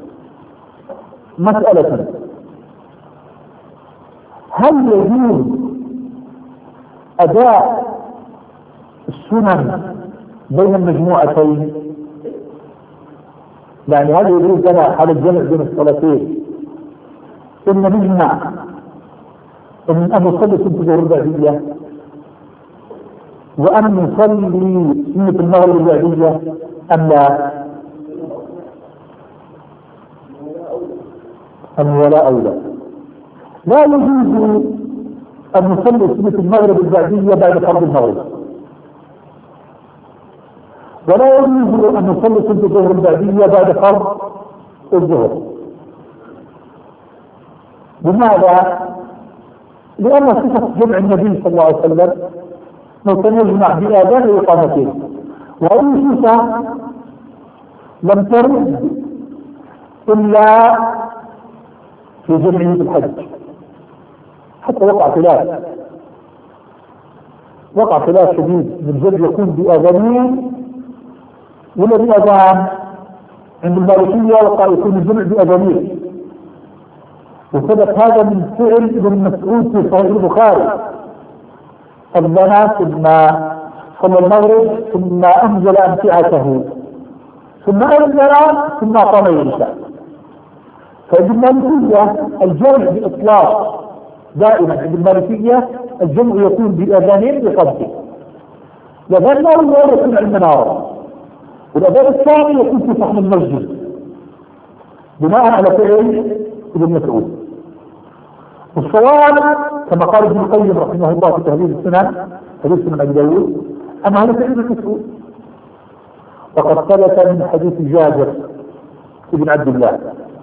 مسألة: هل يجوز أداء السنن بين المجموعتين؟ يعني هل يجوز لنا على الجمع بين الصلاتين إن نجمع أن نصلي سنة الظهر البعدية وأن نصلي سنة المغرب البعدية أم لا؟ أم ولا أولى؟ لا يجوز أن نصلي سنة المغرب البعدية بعد فرض المغرب، ولا يجوز أن نصلي سنة الظهر البعدية بعد فرض الظهر. لماذا؟ لأن صفة جمع النبي صلى الله عليه وسلم لو كان يجمع بآذان وإقامتين، وهذه صفة لم ترد إلا في جمعية الحج، حتى وقع خلاف شديد من جد يكون بأذانين ولا بأذان. عند المالكية وقع يكون الجمع بأذانين، وثبت هذا من فعل ابن مسعود في صحيح البخاري: البنات ثم صلى المغرب ثم أنزل أمتعته ثم أنزل ثم أقام العشاء. فعند المالكية الجمع بإطلاق دائما، عند المالكية الجمع يكون بأذانين بقصده. الأذان الأول يكون على المنارة، والأذان الثاني يكون في صحن المسجد بناء على فعل ابن مسعود. والصواب كما قال ابن القيم رحمه الله في تهذيب السنن، حديث من أبي داود، أما هذا فعل ابن مسعود. وقد ثبت من حديث جابر بن عبد الله.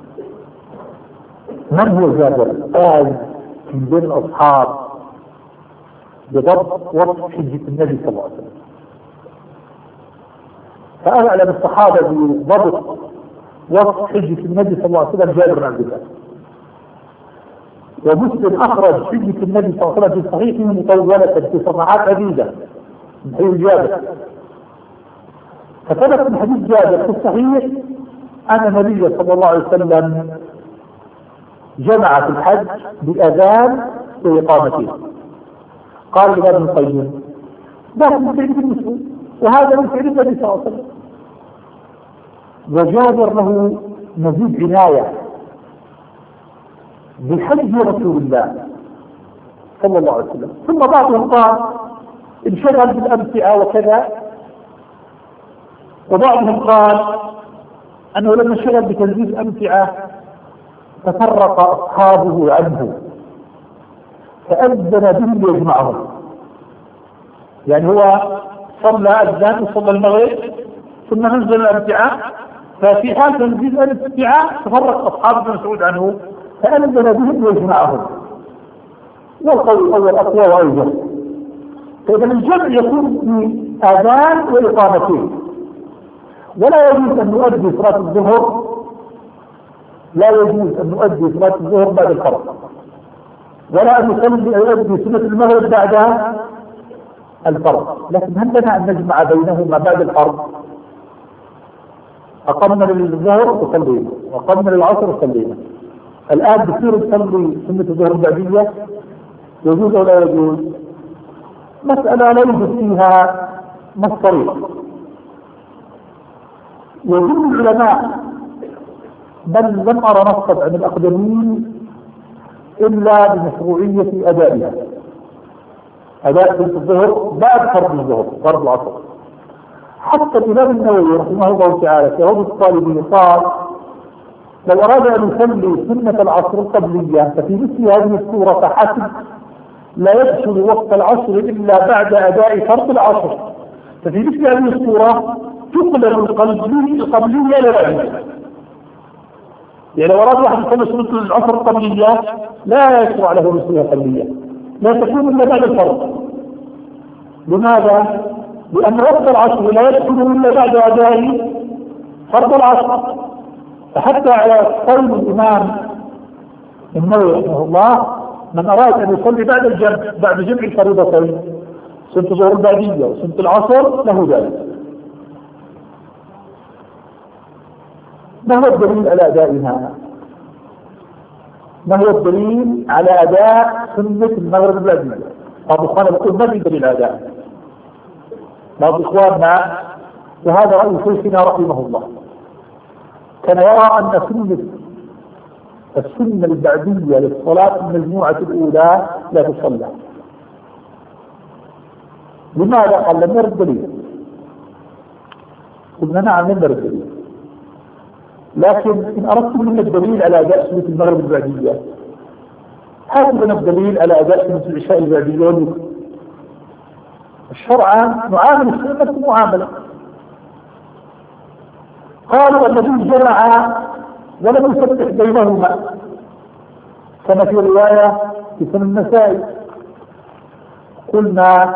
من هو جابر؟ قال من بين الأصحاب بضبط وقت حجة النبي صلى الله عليه وسلم. فأعلم الصحابة بضبط وقت حجة النبي صلى الله عليه وسلم جابر بن عبد الله. ومسلم أخرج حجة النبي صلى الله عليه وسلم في صحيحه مطولة في صفحات عديدة من حديث جابر. فثبت من حديث جابر في الصحيح أن النبي صلى الله عليه وسلم جمع في الحج بأذان وإقامته. قال ابن القيم ذاك من فعل ابن مسعود وهذا من فعل النبي صلى الله عليه وسلم. وجابر له مزيد عناية بحج رسول الله صلى الله عليه وسلم. ثم بعضهم قال انشغل بالأمتعة وكذا، وبعضهم قال أنه لما انشغل بتنزيل الأمتعة تفرق أصحابه عنه فأذن بهم يجمعهم. يعني هو صلى أذان وصلى المغرب ثم نزل الأمتعة، ففي حال تنزيل الأمتعة تفرق أصحاب ابن مسعود عنه فأذن بهم يجمعهم. والقول الأول أقوى وأوجه. فإذا الجمع يكون في آذان وإقامتين، ولا يجوز أن نؤدي صلاة الظهر، لا يجوز أن نؤدي صلاة الظهر بعد الفرض، ولا أن نؤدي سنة المغرب بعد الفرض. لكن هل لنا أن نجمع بينهما بعد الفرض؟ أقمنا للظهر وصلينا، وأقمنا للعصر وصلينا. الآن بصير نصلي سنة الظهر البعدية، يجوز أو لا يجوز؟ مسألة لا يوجد فيها نص صريح. يقول العلماء بل لم أرى نصا عن الأقدمين إلا بمشروعية أدائها، أداء سنة الظهر بعد فرض الظهر، فرض العصر. حتى الإمام النووي رحمه الله تعالى في روض الطالبين قال لو أراد أن يصلي سنة العصر القبلية ففي مثل هذه الصورة فحسب لا يدخل وقت العصر إلا بعد أداء فرض العصر، ففي مثل هذه الصورة تقلب القبلية إلى العصر. يعني لو أراد واحد يصلي سنة العصر القبلية لا يشرع له مثلها قبلية، لا تكون إلا بعد الفرض. لماذا؟ لأن وقت العصر لا يدخل إلا بعد أداء فرض العصر. فحتى على قول الإمام النووي رحمه الله من أراد أن يصلي بعد جمع الفريضتين سنة الظهر البعدية وسنة العصر له ذلك. ما هو الدليل على أدائها؟ ما هو الدليل على أداء سنة المغرب البعدية؟ بعض إخواننا يقول ما في دليل على أداء. بعض إخواننا وهذا رأي شيخنا رحمه الله كان يرى أن السنة البعدية للصلاة المجموعة الأولى لا تصلى. لماذا؟ قال لم يرد دليل. قلنا نعم لم يرد دليل، لكن إن أردتم من الدليل على أداء سنة المغرب البعدية هاتوا لنا الدليل على أداء سنة العشاء البعدية. الشرع نعامل السنة معاملة. قالوا الذي جمع ولم يفتح بينهما كما في رواية في سنن النسائي. قلنا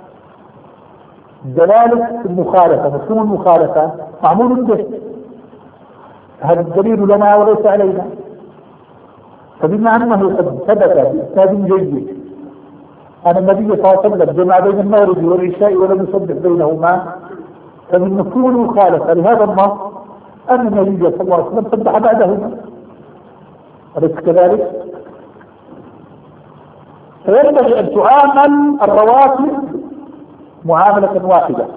دلالة المخالفة مفهوم المخالفة معمول به، هذا الدليل لنا وليس علينا. فبما أنه قد ثبت بإسناد جيد أن النبي صلى الله عليه وسلم جمع بين المغرب والعشاء ولم يصدق بينهما فمن مفهوم المخالفة لهذا النص أن النبي صلى الله عليه وسلم صدق بعدهما، أليس كذلك؟ فينبغي أن تعامل الرواتب معاملة واحدة.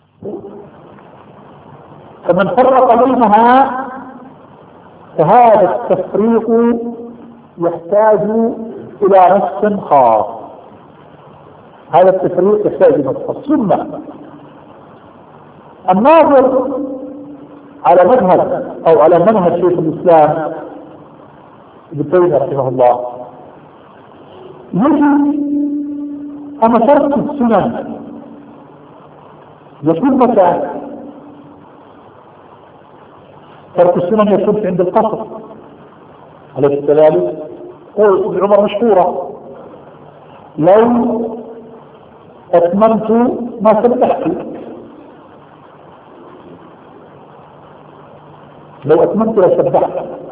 فمن فرق بينها فهذا التفريق يحتاج إلى نص خاص. هذا التفريق يحتاج إلى نص خاص. ثم الناظر على مذهب أو على منهج شيخ الإسلام ابن تيمية رحمه الله يجي أن ترك السنن يكون متى؟ ترك السنن يكون عند القصر عليه السلام. قول ابن عمر مشهورة لو أتممت ما سبحت، لو أتممت لسبحت،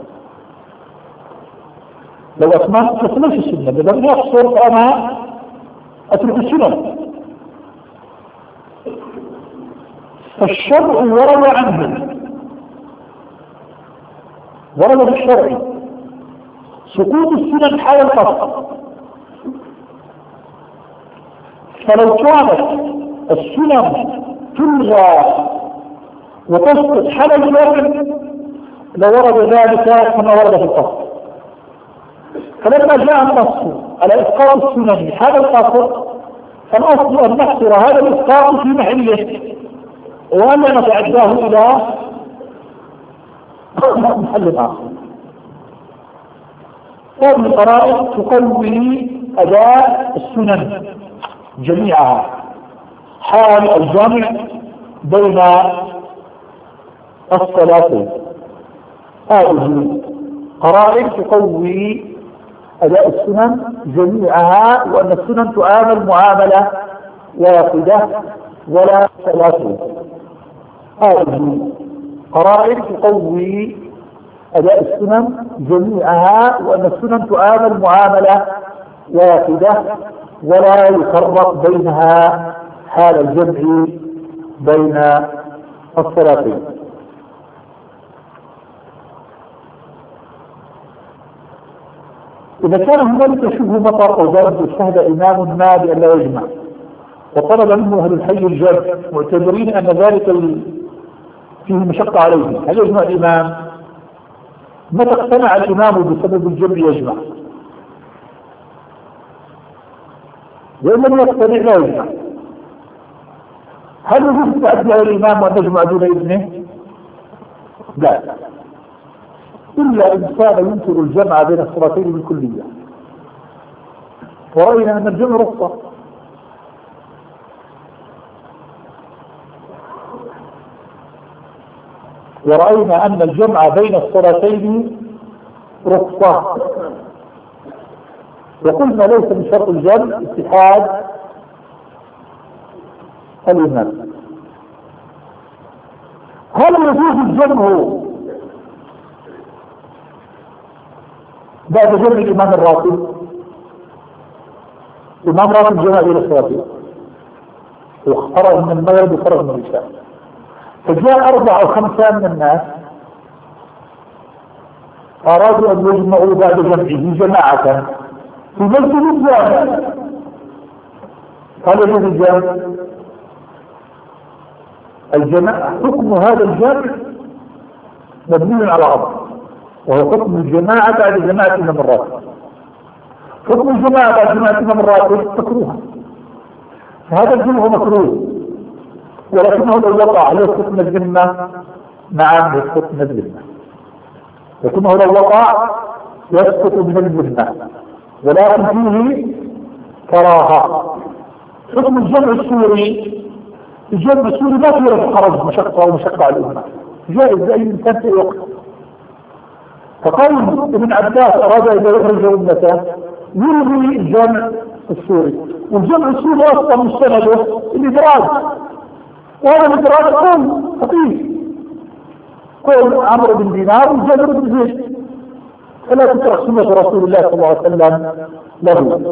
لو أتممت ليش السنة بدل يقصر فأنا أترك السنة. فالشرع ورد عنه، ورد بالشرع سقوط السنن حال القصر، فلو كانت السنن تلغى وتسقط حال الوقت لورد ذلك كما ورد في القصر. فلما جاء النص على إسقاط السنن هذا القصر فالأصل أن نحصر هذا الإسقاط في محله وأن لا نتعداه إلى محل آخر. هذه القرائن تقوي أداء السنن جميعها حال الجمع بين الصلاتين. هذه قرائن تقوي أداء السنن جميعها وأن السنن تعامل معاملة واحدة ولا ثلاثة. هذه قرائن تقوي أداء السنن جميعها وأن السنن تعامل معاملة واحدة ولا يفرق بينها حال الجمع بين الصلاتين. إذا كان هنالك شبه مطر أو برد اجتهد إمام ما بأن لا يجمع وطلب منه أهل الحي الجمع معتبرين أن ذلك فيه مشقة عليه، هل يجمع الإمام؟ متى اقتنع الإمام بسبب الجمع يجمع، وإن لم يقتنع لا يجمع. هل يجوز التعدي على الإمام وأن يجمع دون إذنه؟ لا، إلا إن كان ينكر الجمع بين الصلاتين بالكلية، ورأينا أن الجمع رخصة. ورأينا أن الجمع بين الصلاتين رخصة، وقلنا ليس من شرط الجمع اتحاد الإمام. هل يجوز الجمع بعد جمع الإمام الراتب؟ الإمام راتب جمع بين الصلاتين واخترع من المغرب وخرج من العشاء، فجاء 4 أو 5 من الناس أرادوا أن يجمعوا بعد جمعه جماعة في مسجد الجامع. قال يجوز الجماعة. حكم هذا الجمع مبني على أمر، وهو حكم الجماعة بعد جماعة الإمام الراتب. حكم الجماعة بعد جماعة الإمام الراتب مكروه، فهذا الجمع مكروه، ولكنه لو وقع يسقط من الذمة. نعم يسقط من الذمة، لكنه لو وقع يسقط من الذمة، ولكن فيه كراهة. حكم الجمع السوري، الجمع السوري ما فيه حرج مشقة أو مشقة على الأمة، جائز لأي إنسان في وقت. فقول ابن عباس أراد أن يخرج أمته يلغي الجمع السوري، والجمع السوري أصلا مستنده الإدراج، وهذا الإدراج قول خطير، قول عمرو بن دينار وجابر بن زيد، فلا تترك سنة رسول الله صلى الله عليه وسلم له.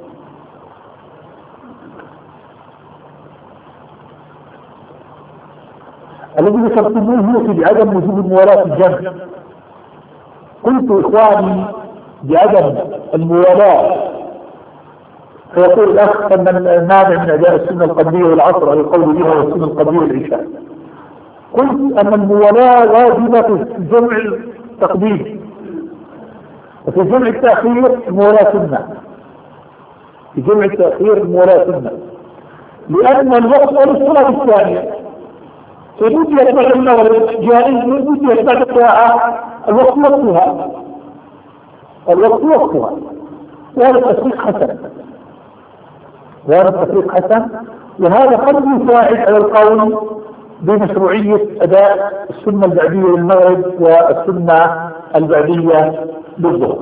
الذي ذكرتموه هو بعدم وجوب موالاة الجمع. قلت إخواني بعدم الموالاة، فيقول الأخ أن النابع من أداء السنة القبلية والعصر على القول بها والسنة القبلية والعشاء. قلت أن الموالاة واجبة في الجمع التقديم، وفي جمع التأخير الموالاة سنة. في جمع التأخير الموالاة سنة، لأن الوقت للصلاة الثانية، فبدي بعد المغرب جائز، بدي بعد الساعة الوقت وقتها، الوقت وقتها، وهذا التفريق حسن، وهذا التفريق حسن، وهذا قد يساعد على القول بمشروعية أداء السنة البعدية للمغرب والسنة البعدية للظهر.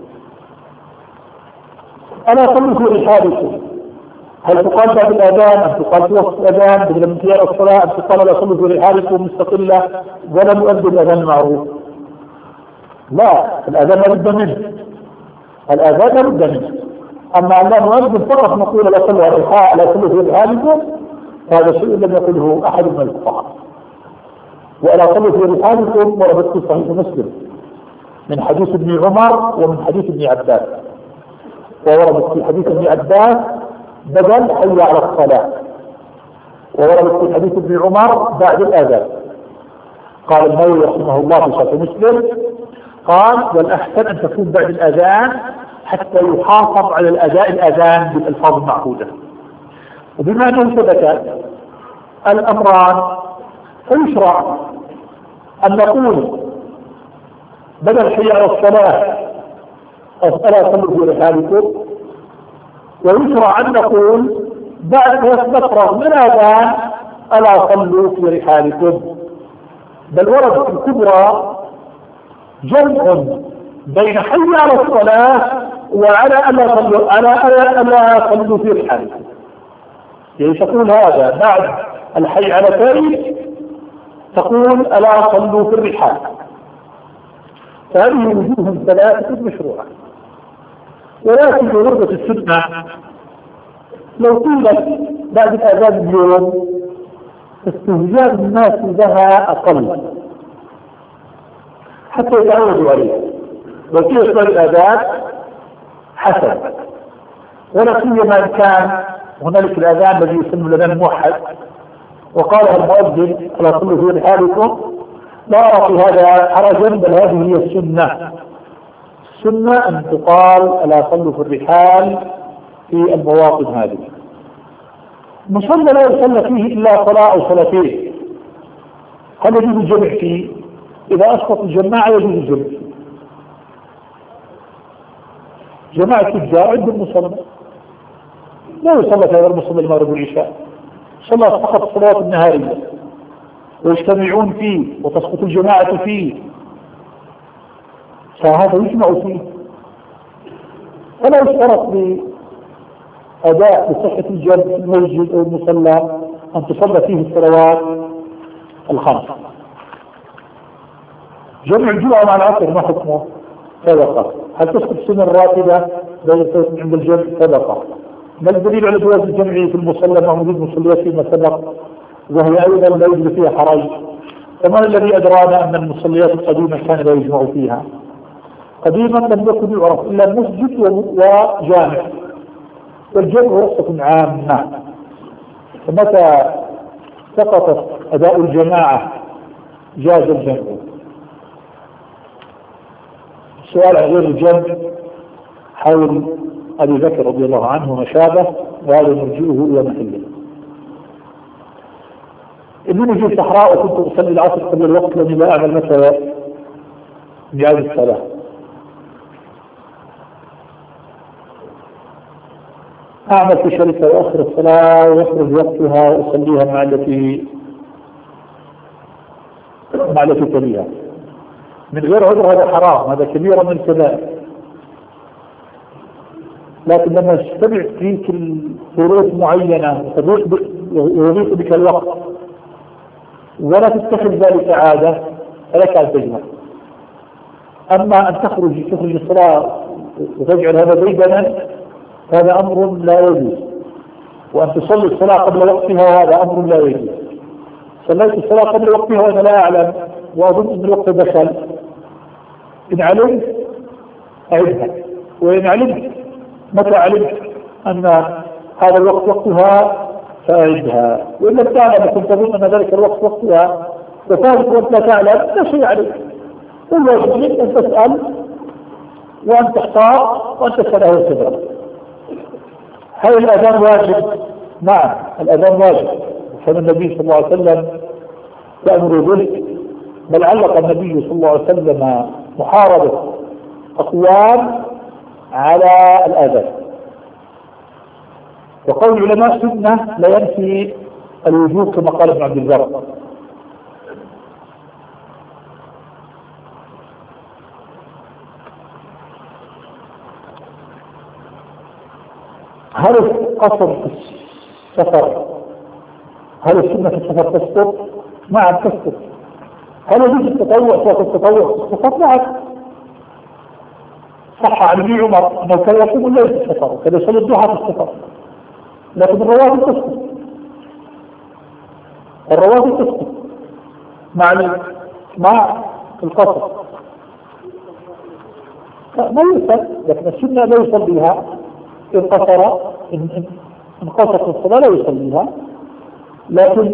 أنا أقول في رحالكم، هل تقال بعد الأذان أم تقال في وسط الأذان بدل من انتهاء الصلاة أم تقال لا تصلوا في رحالكم مستقلة ولا نؤدي الأذان المعروف؟ لا، الأذان لا بد منه، الأذان لا بد منه. أما أن لا نؤذن فقط نقول لا تصلوا في رحالكم، هذا شيء لم يقله أحد من الفقهاء. ولا تصلوا في رحالكم ورد في صحيح مسلم من حديث ابن عمر ومن حديث ابن عباس، وورد في حديث ابن عباس بدل حي على الصلاة. وورد في حديث ابن عمر بعد الأذان. قال النووي رحمه الله في شرح مسلم قال والأحسن أن تكون بعد الأذان حتى يحافظ على الأذان بالألفاظ المعقودة. وبما أنه ثبت الأمران فيشرع أن نقول بدل حي على الصلاة ألا صلوا في رحالكم، ويشرع أن نقول بعد ما نفرغ من الأذان ألا صلوا في رحالكم. بل ورد في الكبرى جمع بين حي على الصلاة وعلى ألا صلوا في رحالكم. يعني تقول هذا بعد الحي على الفريق تقول ألا صلوا في الرحال. فهذه وجوه ثلاثة مشروعة. ولكن بغربة السنة لو قيلت بعد الأذان اليوم استهجان الناس لها أقل حتى يتعودوا عليه. لو قيلت بعد الأذان حسن، ولا سيما إن كان هنالك الأذان الذي يسمى الأذان الموحد وقالها المؤذن ألا صلوا في رحالكم، لا أرى في هذا حرجا، بل هذه هي السنة. السنة أن تقال ألا صلوا في الرحال في المواطن هذه. مصلى لا يصلى فيه إلا صلاة أو صلاتين، هل يجوز الجمع فيه؟ إذا أسقط الجماعة يجوز الجمع فيه. جماعة التجار عند المصلى لا يصلى في هذا المصلى المغرب والعشاء، صلى فقط الصلوات النهارية ويجتمعون فيه وتسقط الجماعة فيه، فهذا يجمع فيه. فلا يشترط لأداء بصحة الجمع في المسجد أو المصلى أن تصلى فيه الصلوات الخمس. جمع الجمعة مع العصر ما حكمه؟ صدقة. هل تسقط السنة الراتبة عند الجمع؟ صدقة. ما الدليل على جواز الجمع في المصلى مع وجود مصليات فيما سبق وهي أيضا لا يوجد فيها حرج؟ فما الذي أدرانا أن المصليات القديمة كان لا يجمع فيها؟ قديما لم يكن يعرف إلا المسجد وجامع، والجمع رخصة عامة. فمتى سقطت أداء الجماعة جاز الجمع. السؤال عن غير الجمع حول أبي بكر رضي الله عنه وما شابه، وهذا نرجئه إلى محله. إنني في الصحراء وكنت أصلي العصر قبل الوقت لأني لا أعمل مثلا ميعاد الصلاة. أعمل في شركة وأخر الصلاة ويخرج وقتها وأصليها مع التي تليها من غير عذر. هذا حرام، هذا كبيرة من الكبائر. لكن لما تجتمع فيك الظروف معينة ويضيق بك الوقت ولا تتخذ ذلك عادة فلك أن تجمع. أما أن تخرج الصلاة وتجعل هذا ديدنا هذا أمر لا يجوز، وأن تصلي الصلاة قبل وقتها هذا أمر لا يجوز. صليت الصلاة قبل وقتها وأنا لا أعلم وأظن أن الوقت دخل، إن علمت أعدها، وإن علمت متى علمت أن هذا الوقت وقتها فأعدها، وإن لم تعلم كنت تظن أن ذلك الوقت وقتها وفارق وأنت لا تعلم لا شيء عليك. والواجب لك أن تسأل وأن تختار وأن تسأله الخبرة. هل الأذان واجب؟ نعم الأذان واجب، كان النبي صلى الله عليه وسلم يأمر به، بل علق النبي صلى الله عليه وسلم محاربة أقوام على الأذان. وقول العلماء سنة لا ينفي الوجوب كما قال ابن عبد البر. هل القصر في السفر هل السنة في السفر تسقط؟ نعم تسقط. هل يجوز التطوع صلاة التطوع تسقط؟ نعم. صح عن ابن عمر انه كان يقوم الليل في السفر وكان يصلي الضحى في السفر، لكن الرواتب تسقط. الرواتب تسقط مع القصر. ما يصل، لكن السنة لا يصل بها إن قصر من قصر الصلاة لا يصليها، لكن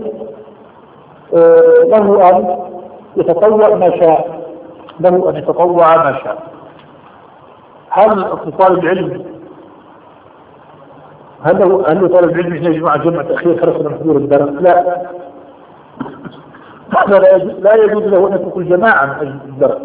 له أن يتطوع ما شاء، له أن يتطوع ما شاء. هل طالب العلم هل طالب العلم يجمع جمع تأخير خلص من حضور الدرس؟ لا، هذا لا يجوز له أن يترك الجماعة من أجل الدرس.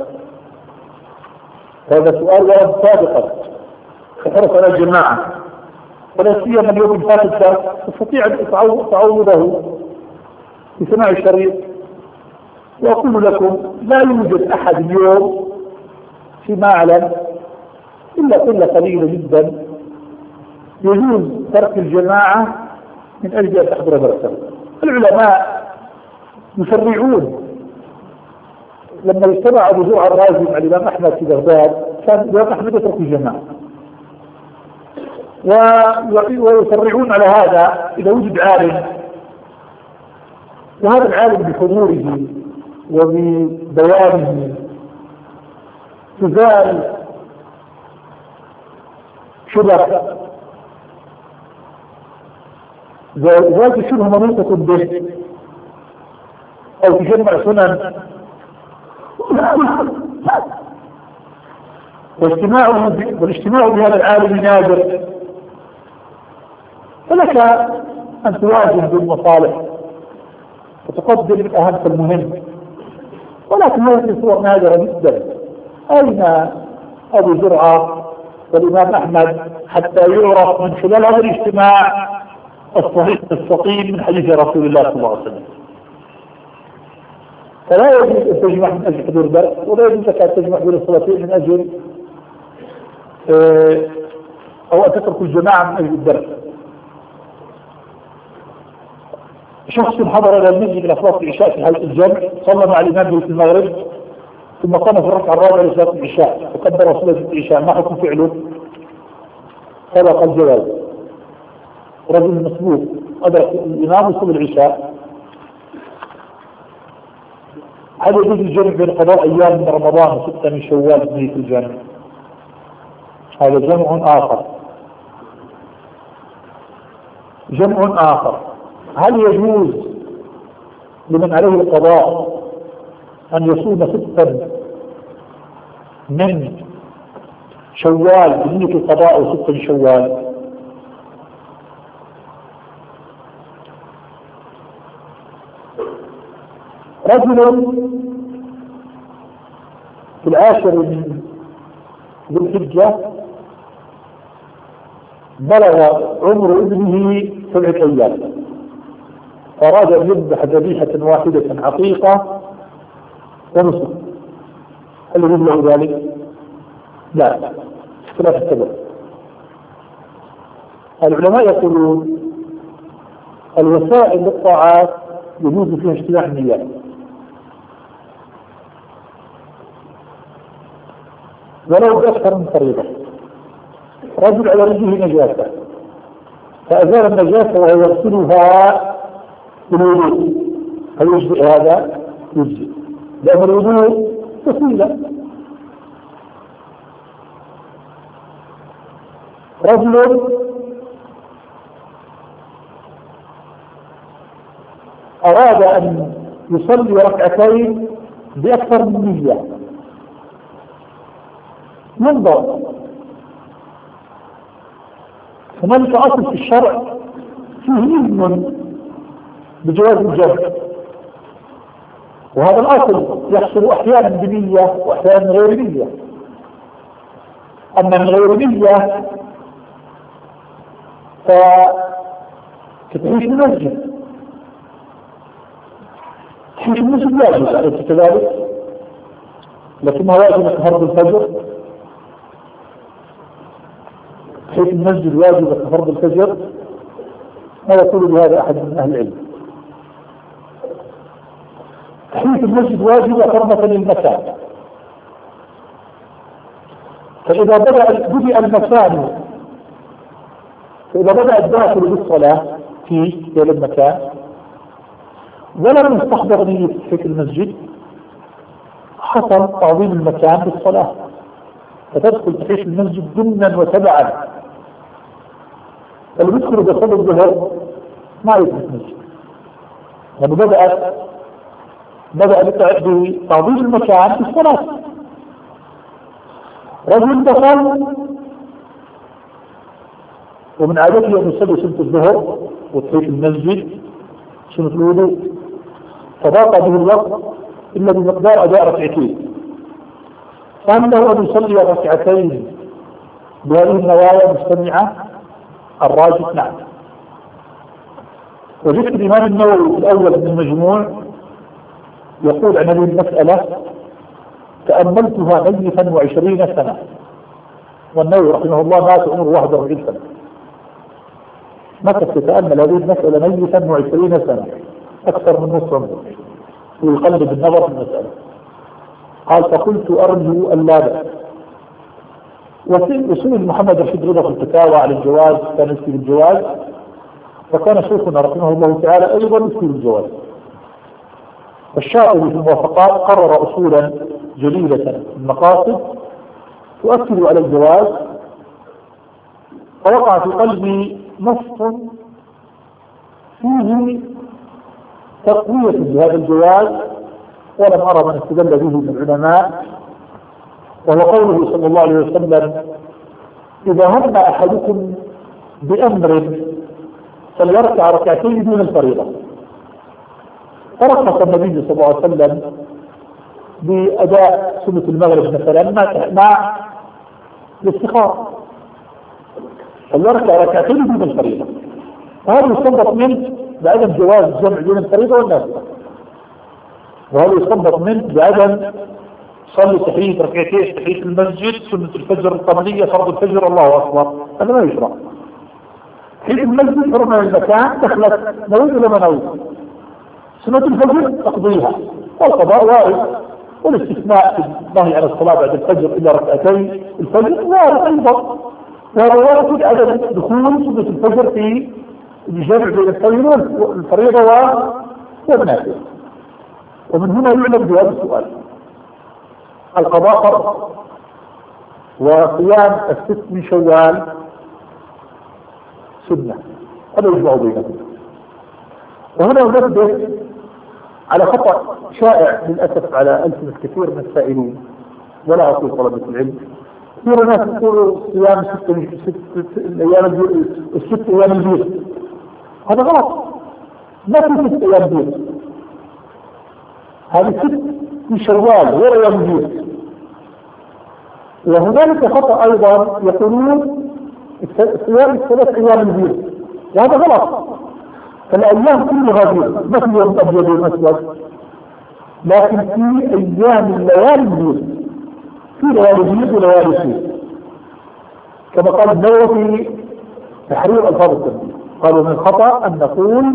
هذا سؤال ورد سابقا، فحرص على الجماعة، ولا سيما اليوم فات الدرس تستطيع أن تعوضه بسماع الشريط. وأقول لكم لا يوجد أحد اليوم فيما أعلم إلا قلة قليلة جدا يجوز ترك الجماعة من أجل أن تحضر درسه. العلماء يشرعون. لما اجتمع أبو زرع الرازي مع الإمام أحمد في بغداد كان الإمام أحمد يترك الجماعة، ويشرعون على هذا إذا وجد عالم، وهذا العالم بحضوره وببيانه تزال شبه ذات شبه منوطة به أو تجمع سنن والاجتماع بهذا العالم نادر، فلك أن توازن بالمصالح وتقدم الأهم فالمهم، ولكن هذه صور نادرة جدا. أين أبو زرعة والإمام أحمد حتى يعرف من خلال هذا الاجتماع الصحيح السقيم من حديث رسول الله صلى الله عليه وسلم؟ فلا يجوز أن تجمع من أجل حضور درس، ولا يجوز لك أن تجمع بين الصلاتين من أجل أو أن تترك الجماعة من أجل الدرس. شخص حضر إلى المسجد من أفراد العشاء في حالة الجمع، صلى مع الإمام في المغرب، ثم قام في الركعة الرابعة لصلاة العشاء وكبر صلاة العشاء، ما حكم فعله؟ سبق الجواز. رجل مسبوق أدرك الإمام يصلي العشاء، هل يجوز الجمع بين قضاء أيام من رمضان وستة من شوال بنية الجمع؟ هذا جمع آخر. هل يجوز لمن عليه القضاء أن يصوم ستا من شوال بنية القضاء وستة من شوال؟ رجل في العاشر من ذي الحجة بلغ عمر ابنه 7 أيام، أراد أن يذبح ذبيحة واحدة عقيقة ونصف، هل يجوز له ذلك؟ لا، اختلاف السبب. العلماء يقولون الوسائل للطاعات يجوز فيها اجتماع النيات، ولو بأكثر من طريقة. رجل على رجله نجاسة فأزال النجاسة وهو يغسلها بالوضوء، هل يجزئ هذا؟ يجزئ، لأن الوضوء وسيلة. رجل أراد أن يصلي ركعتين بأكثر من نية، ينظر. هنالك أصل في الشرع فيه علم بجواز الجمع، وهذا الأصل يحصل أحيانا بنية وأحيانا غير نية. أما من غير نية فتعيش المسجد، تعيش المسجد واجب أليس كذلك؟ لكنها واجبة كفرض الفجر، حيث المسجد واجب كفرض الفجر، ما يقول بهذا أحد من أهل العلم. حيث المسجد واجب حرمة للمكان، فإذا بدأ المكان، فإذا بدأ الداخل بالصلاة في المكان ولم يستحضر نية في المسجد حصل تعظيم المكان بالصلاة، فتدخل تحيط المسجد ضمنا وتبعا، اللي بيدخل بصلاة الظهر ما يتمسك، لأنه بدأ بتعظيم المكان في الصلاة. رجل دخل ومن عادته أن يصلي سنة الظهر وتحيط المسجد سنة الوضوء، فضاق به الوقت إلا بمقدار أداء ركعتين، فهل له أن يصلي ركعتين بهذه النوايا مجتمعة؟ الراجح نعم. وجدت الإمام النووي الأول من المجموع يقول عن هذه المسألة: تأملتها ميتا 20 سنة، والنووي رحمه الله مات عمره 41 سنة، مكث يتأمل هذه المسألة ميتا 20 سنة، أكثر من نصف عمره ويقلب النظر في المسألة. قال: فقلت أرجو أن لا بأس. وسئل محمد رشيد رضا في الفتاوى على الجواز، كان يفتي بالجواز، وكان شيخنا رحمه الله تعالى أيضا يفتي بالجواز. الشاطبي في الموافقات قرر أصولا جليلة في المقاصد تؤكد على الجواز، فوقع في قلبي نص فيه تقوية لهذا الجواز ولم أرى من استدل به من العلماء، وهو قوله صلى الله عليه وسلم: إذا هم أحدكم بأمر فليركع ركعتين دون الفريضة. فرخص النبي صلى الله عليه وسلم بأداء سنة المغرب مثلا مع الاستخارة، فليركع ركعتين دون الفريضة، وهذا يستنبط منه بعدم جواز الجمع بين الفريضة والنافلة، وهذا يستنبط منه بعدم صلي تحية ركعتين تحية المسجد سنة الفجر القمرية فرض الفجر الله أكبر، هذا ما يشرع. تحية المسجد حرمة المكان دخلت نوي ولا ما نوي، سنة الفجر تقضيها والقضاء وارد، والاستثناء في النهي عن الصلاة بعد الفجر إلا ركعتين الفجر وارد أيضا، وهذا وارد عدم دخول سنة الفجر في الجمع بين الفريضة والنافلة. ومن هنا يعلم بهذا السؤال: القضاء فرض، وصيام الست من شوال سنة، هذا يجمع بينهم. وهنا ننبه على خطأ شائع للأسف على ألسنة كثير من السائلين، ولا أقول طلبة العلم، كثير ناس يقولوا صيام الست أيام البيض، هذا غلط، ما في 6 أيام بيض، هذه 6 من شوال غير أيام البيض. وهنالك خطأ أيضا يقولون صيام 3 أيام البيض، وهذا غلط، فالأيام كلها بيض، ما في يوم أبيض وأسود، لكن في أيام الليالي البيض، في ليالي بيض وليالي سود، كما قال النووي في تحرير ألفاظ التنبيه، قالوا من الخطأ أن نقول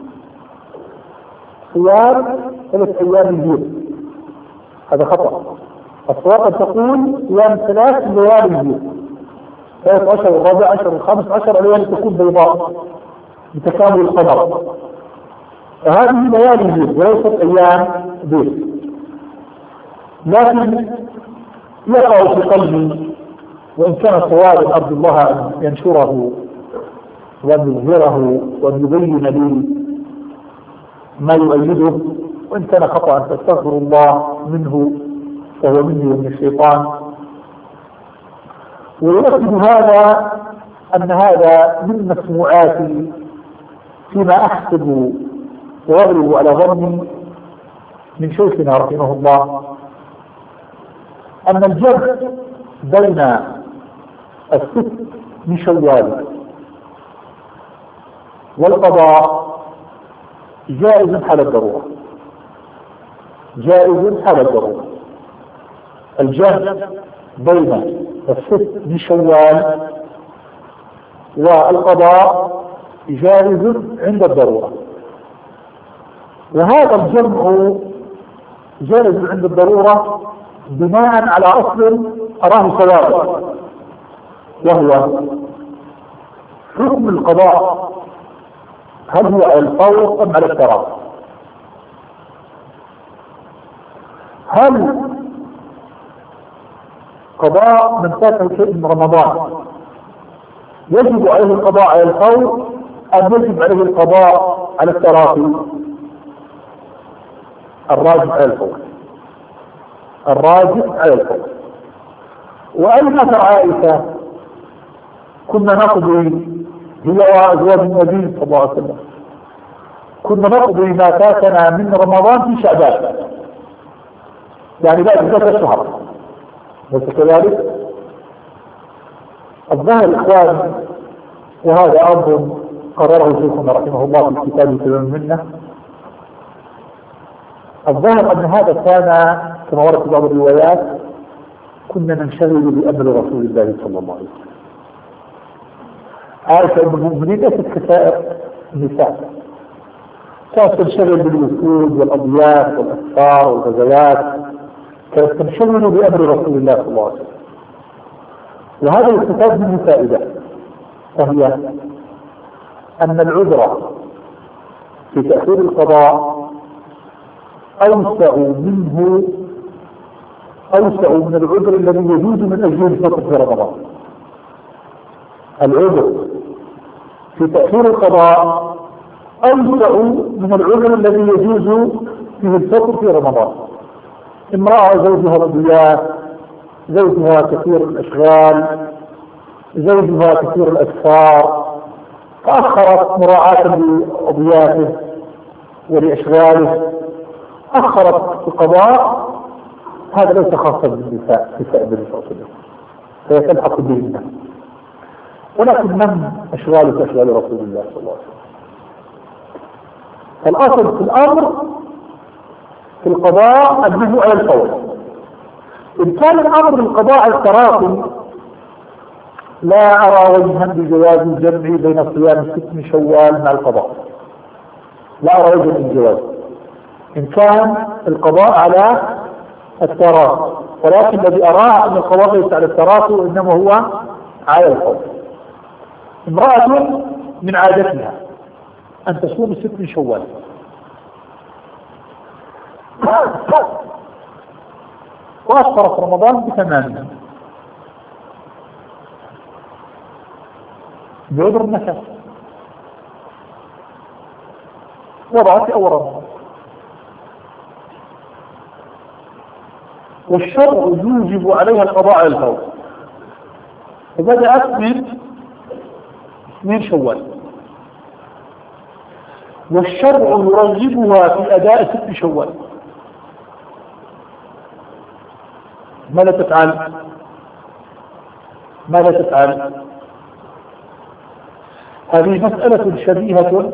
صيام 3 أيام البيض، هذا خطأ. الصواب أن تقول صيام 3 ليالي البيض، 13 و14 و15 ليالي تكون بيضاء بتكامل القمر، فهذه ليالي البيض وليست أيام بيض. لكن يقع في قلبي، وإن كان صوابا أرجو الله أن ينشره وأن يظهره وأن يبين لي ما يؤيده، وإن كان خطأ فاستغفر الله منه فهو مني ومن الشيطان. ويؤكد هذا أن هذا من مسموعاتي فيما أحسب وأغلب على ظني من شيخنا رحمه الله، أن الجمع بين 6 من شوال والقضاء جائز حال الضرورة، جائز حال الضرورة. الجمع بين 6 من شوال والقضاء جائز عند الضرورة، وهذا الجمع جائز عند الضرورة بناء على أصل أراه صوابا، وهو حكم القضاء هل هو على الفور أم على التراخي؟ هل قضاء من فاته شيء من رمضان يجب عليه القضاء على الفور أم يجب عليه القضاء على التراخي؟ الراجح على الفور، الراجح على الفور. وأين عائشة كنا نقضي هي وأزواج النبي صلى الله عليه وسلم، كنا نقضي ما فاتنا من رمضان في شعبان، يعني بعد 3 شهر، ليس كذلك؟ الظاهر إخوان، وهذا أمر قرره شيخنا رحمه الله في كتابه تمام المنة، الظاهر أن هذا كان كما ورد في بعض الروايات كنا ننشغل بأمر رسول الله صلى الله عليه وسلم. عائشة أم المؤمنين ليست كسائر النساء، كانت تنشغل بالوفود والأضياف والأسفار والغزوات، كانت تنشغل بأمر رسول الله صلى الله عليه وسلم. وهذا يستفاد منه فائدة، وهي أن العذر في تأخير القضاء أوسع من العذر الذي يجوز من أجل الفطر في رمضان. العذر في تأخير القضاء أوسع من العذر الذي يجوز فيه الفطر في رمضان. امرأة زوجها ضياف، زوجها كثير الأشغال، زوجها كثير الأسفار، فأخرت مراعاة لأضيافه ولأشغاله، أخرت القضاء، هذا ليس خاصا بالنساء في سائر النبي صلى الله عليه وسلم، فهي تلحق بهن، ولكن من أشغال كأشغال رسول الله صلى الله عليه وسلم. الأصل في الأمر في القضاء أنه على الفور. إن كان الأمر بالقضاء على التراخي لا أرى وجها بجواز الجمع بين صيام 6 شوال مع القضاء، لا أرى وجها بالجواز إن كان القضاء على التراخي، ولكن الذي أراه أن القضاء ليس على التراخي وإنما هو على الفور. امرأة من عادتها أن تصوم 6 شوال، وأفطرت رمضان بتمامه بعذر النفس، وضعت أول رمضان، والشرع يوجب عليها القضاء على الفور، فبدأت من 2 شوال، والشرع يرغبها في أداء 6 شوال. ماذا تفعل؟ ماذا تفعل؟ هذه مسألة شبيهة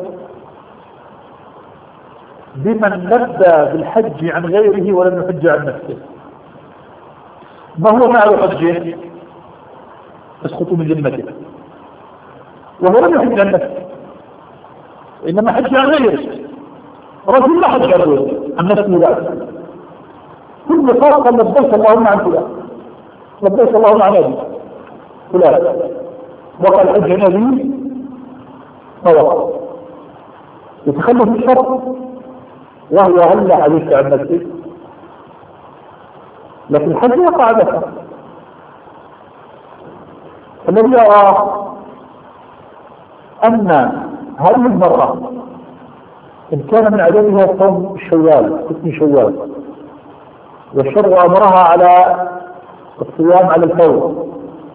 بمن لبى بالحج عن غيره ولم يحج عن نفسه. ما هو معنى حجه؟ تسقط من ذمته، وهو لم يحج عن نفسه إنما حج عن غيره. رجل لا حج عن نفسه، لا، كل فرق لبيك اللهم عن فلان، لبيك اللهم عن أبي فلان، وقال حج عن أبي فوقع، يتخلف الشرط وهو هل عليك عن نفسك، لكن الحج يقع لك. الذي يرى أن هذه المرأة إن كان من عدمها صوم الشوال 6 شوال، والشرع أمرها على الصيام على الفور،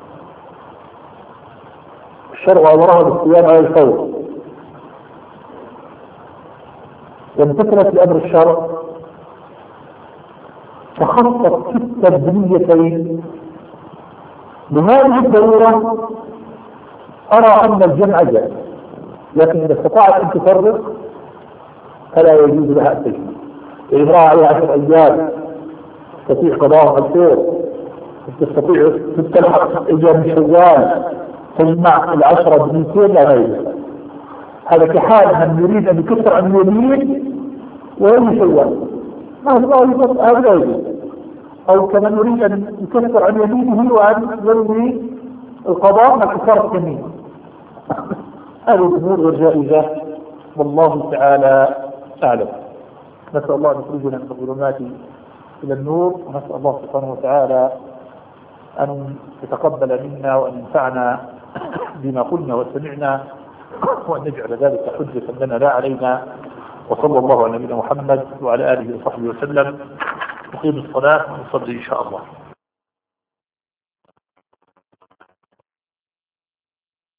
الشرع أمرها بالصيام على الفور، وامتثلت لأمر الشرع، فخصت 6 بنيتين. بهذه الضرورة أرى أن الجمع جائز، لكن إذا استطاعت أن تفرق فلا يجوز لها التجميع. إذا عليها 10 أيام تستطيع قضاء الفور، تستطيع تلحق أيام شوال تجمع 10 بنيتين، لا غير هذا كحال من يريد أن يكفر عن اليمين ويوم شوال، هذا يجوز، أو كمن يريد أن يكفر عن يمينه وأن يرمي القضاء مع كفارة يمينه. هذه الأمور غير جائزة، والله تعالى أعلم. نسأل الله أن يخرجنا من الظلمات إلى النور، ونسأل الله سبحانه وتعالى أن يتقبل منا وأن ينفعنا بما قلنا وسمعنا، وأن نجعل ذلك حجة لنا لا علينا. وصلى الله على نبينا محمد وعلى آله وصحبه وسلم. نقيم الصلاة ونصلي إن شاء الله.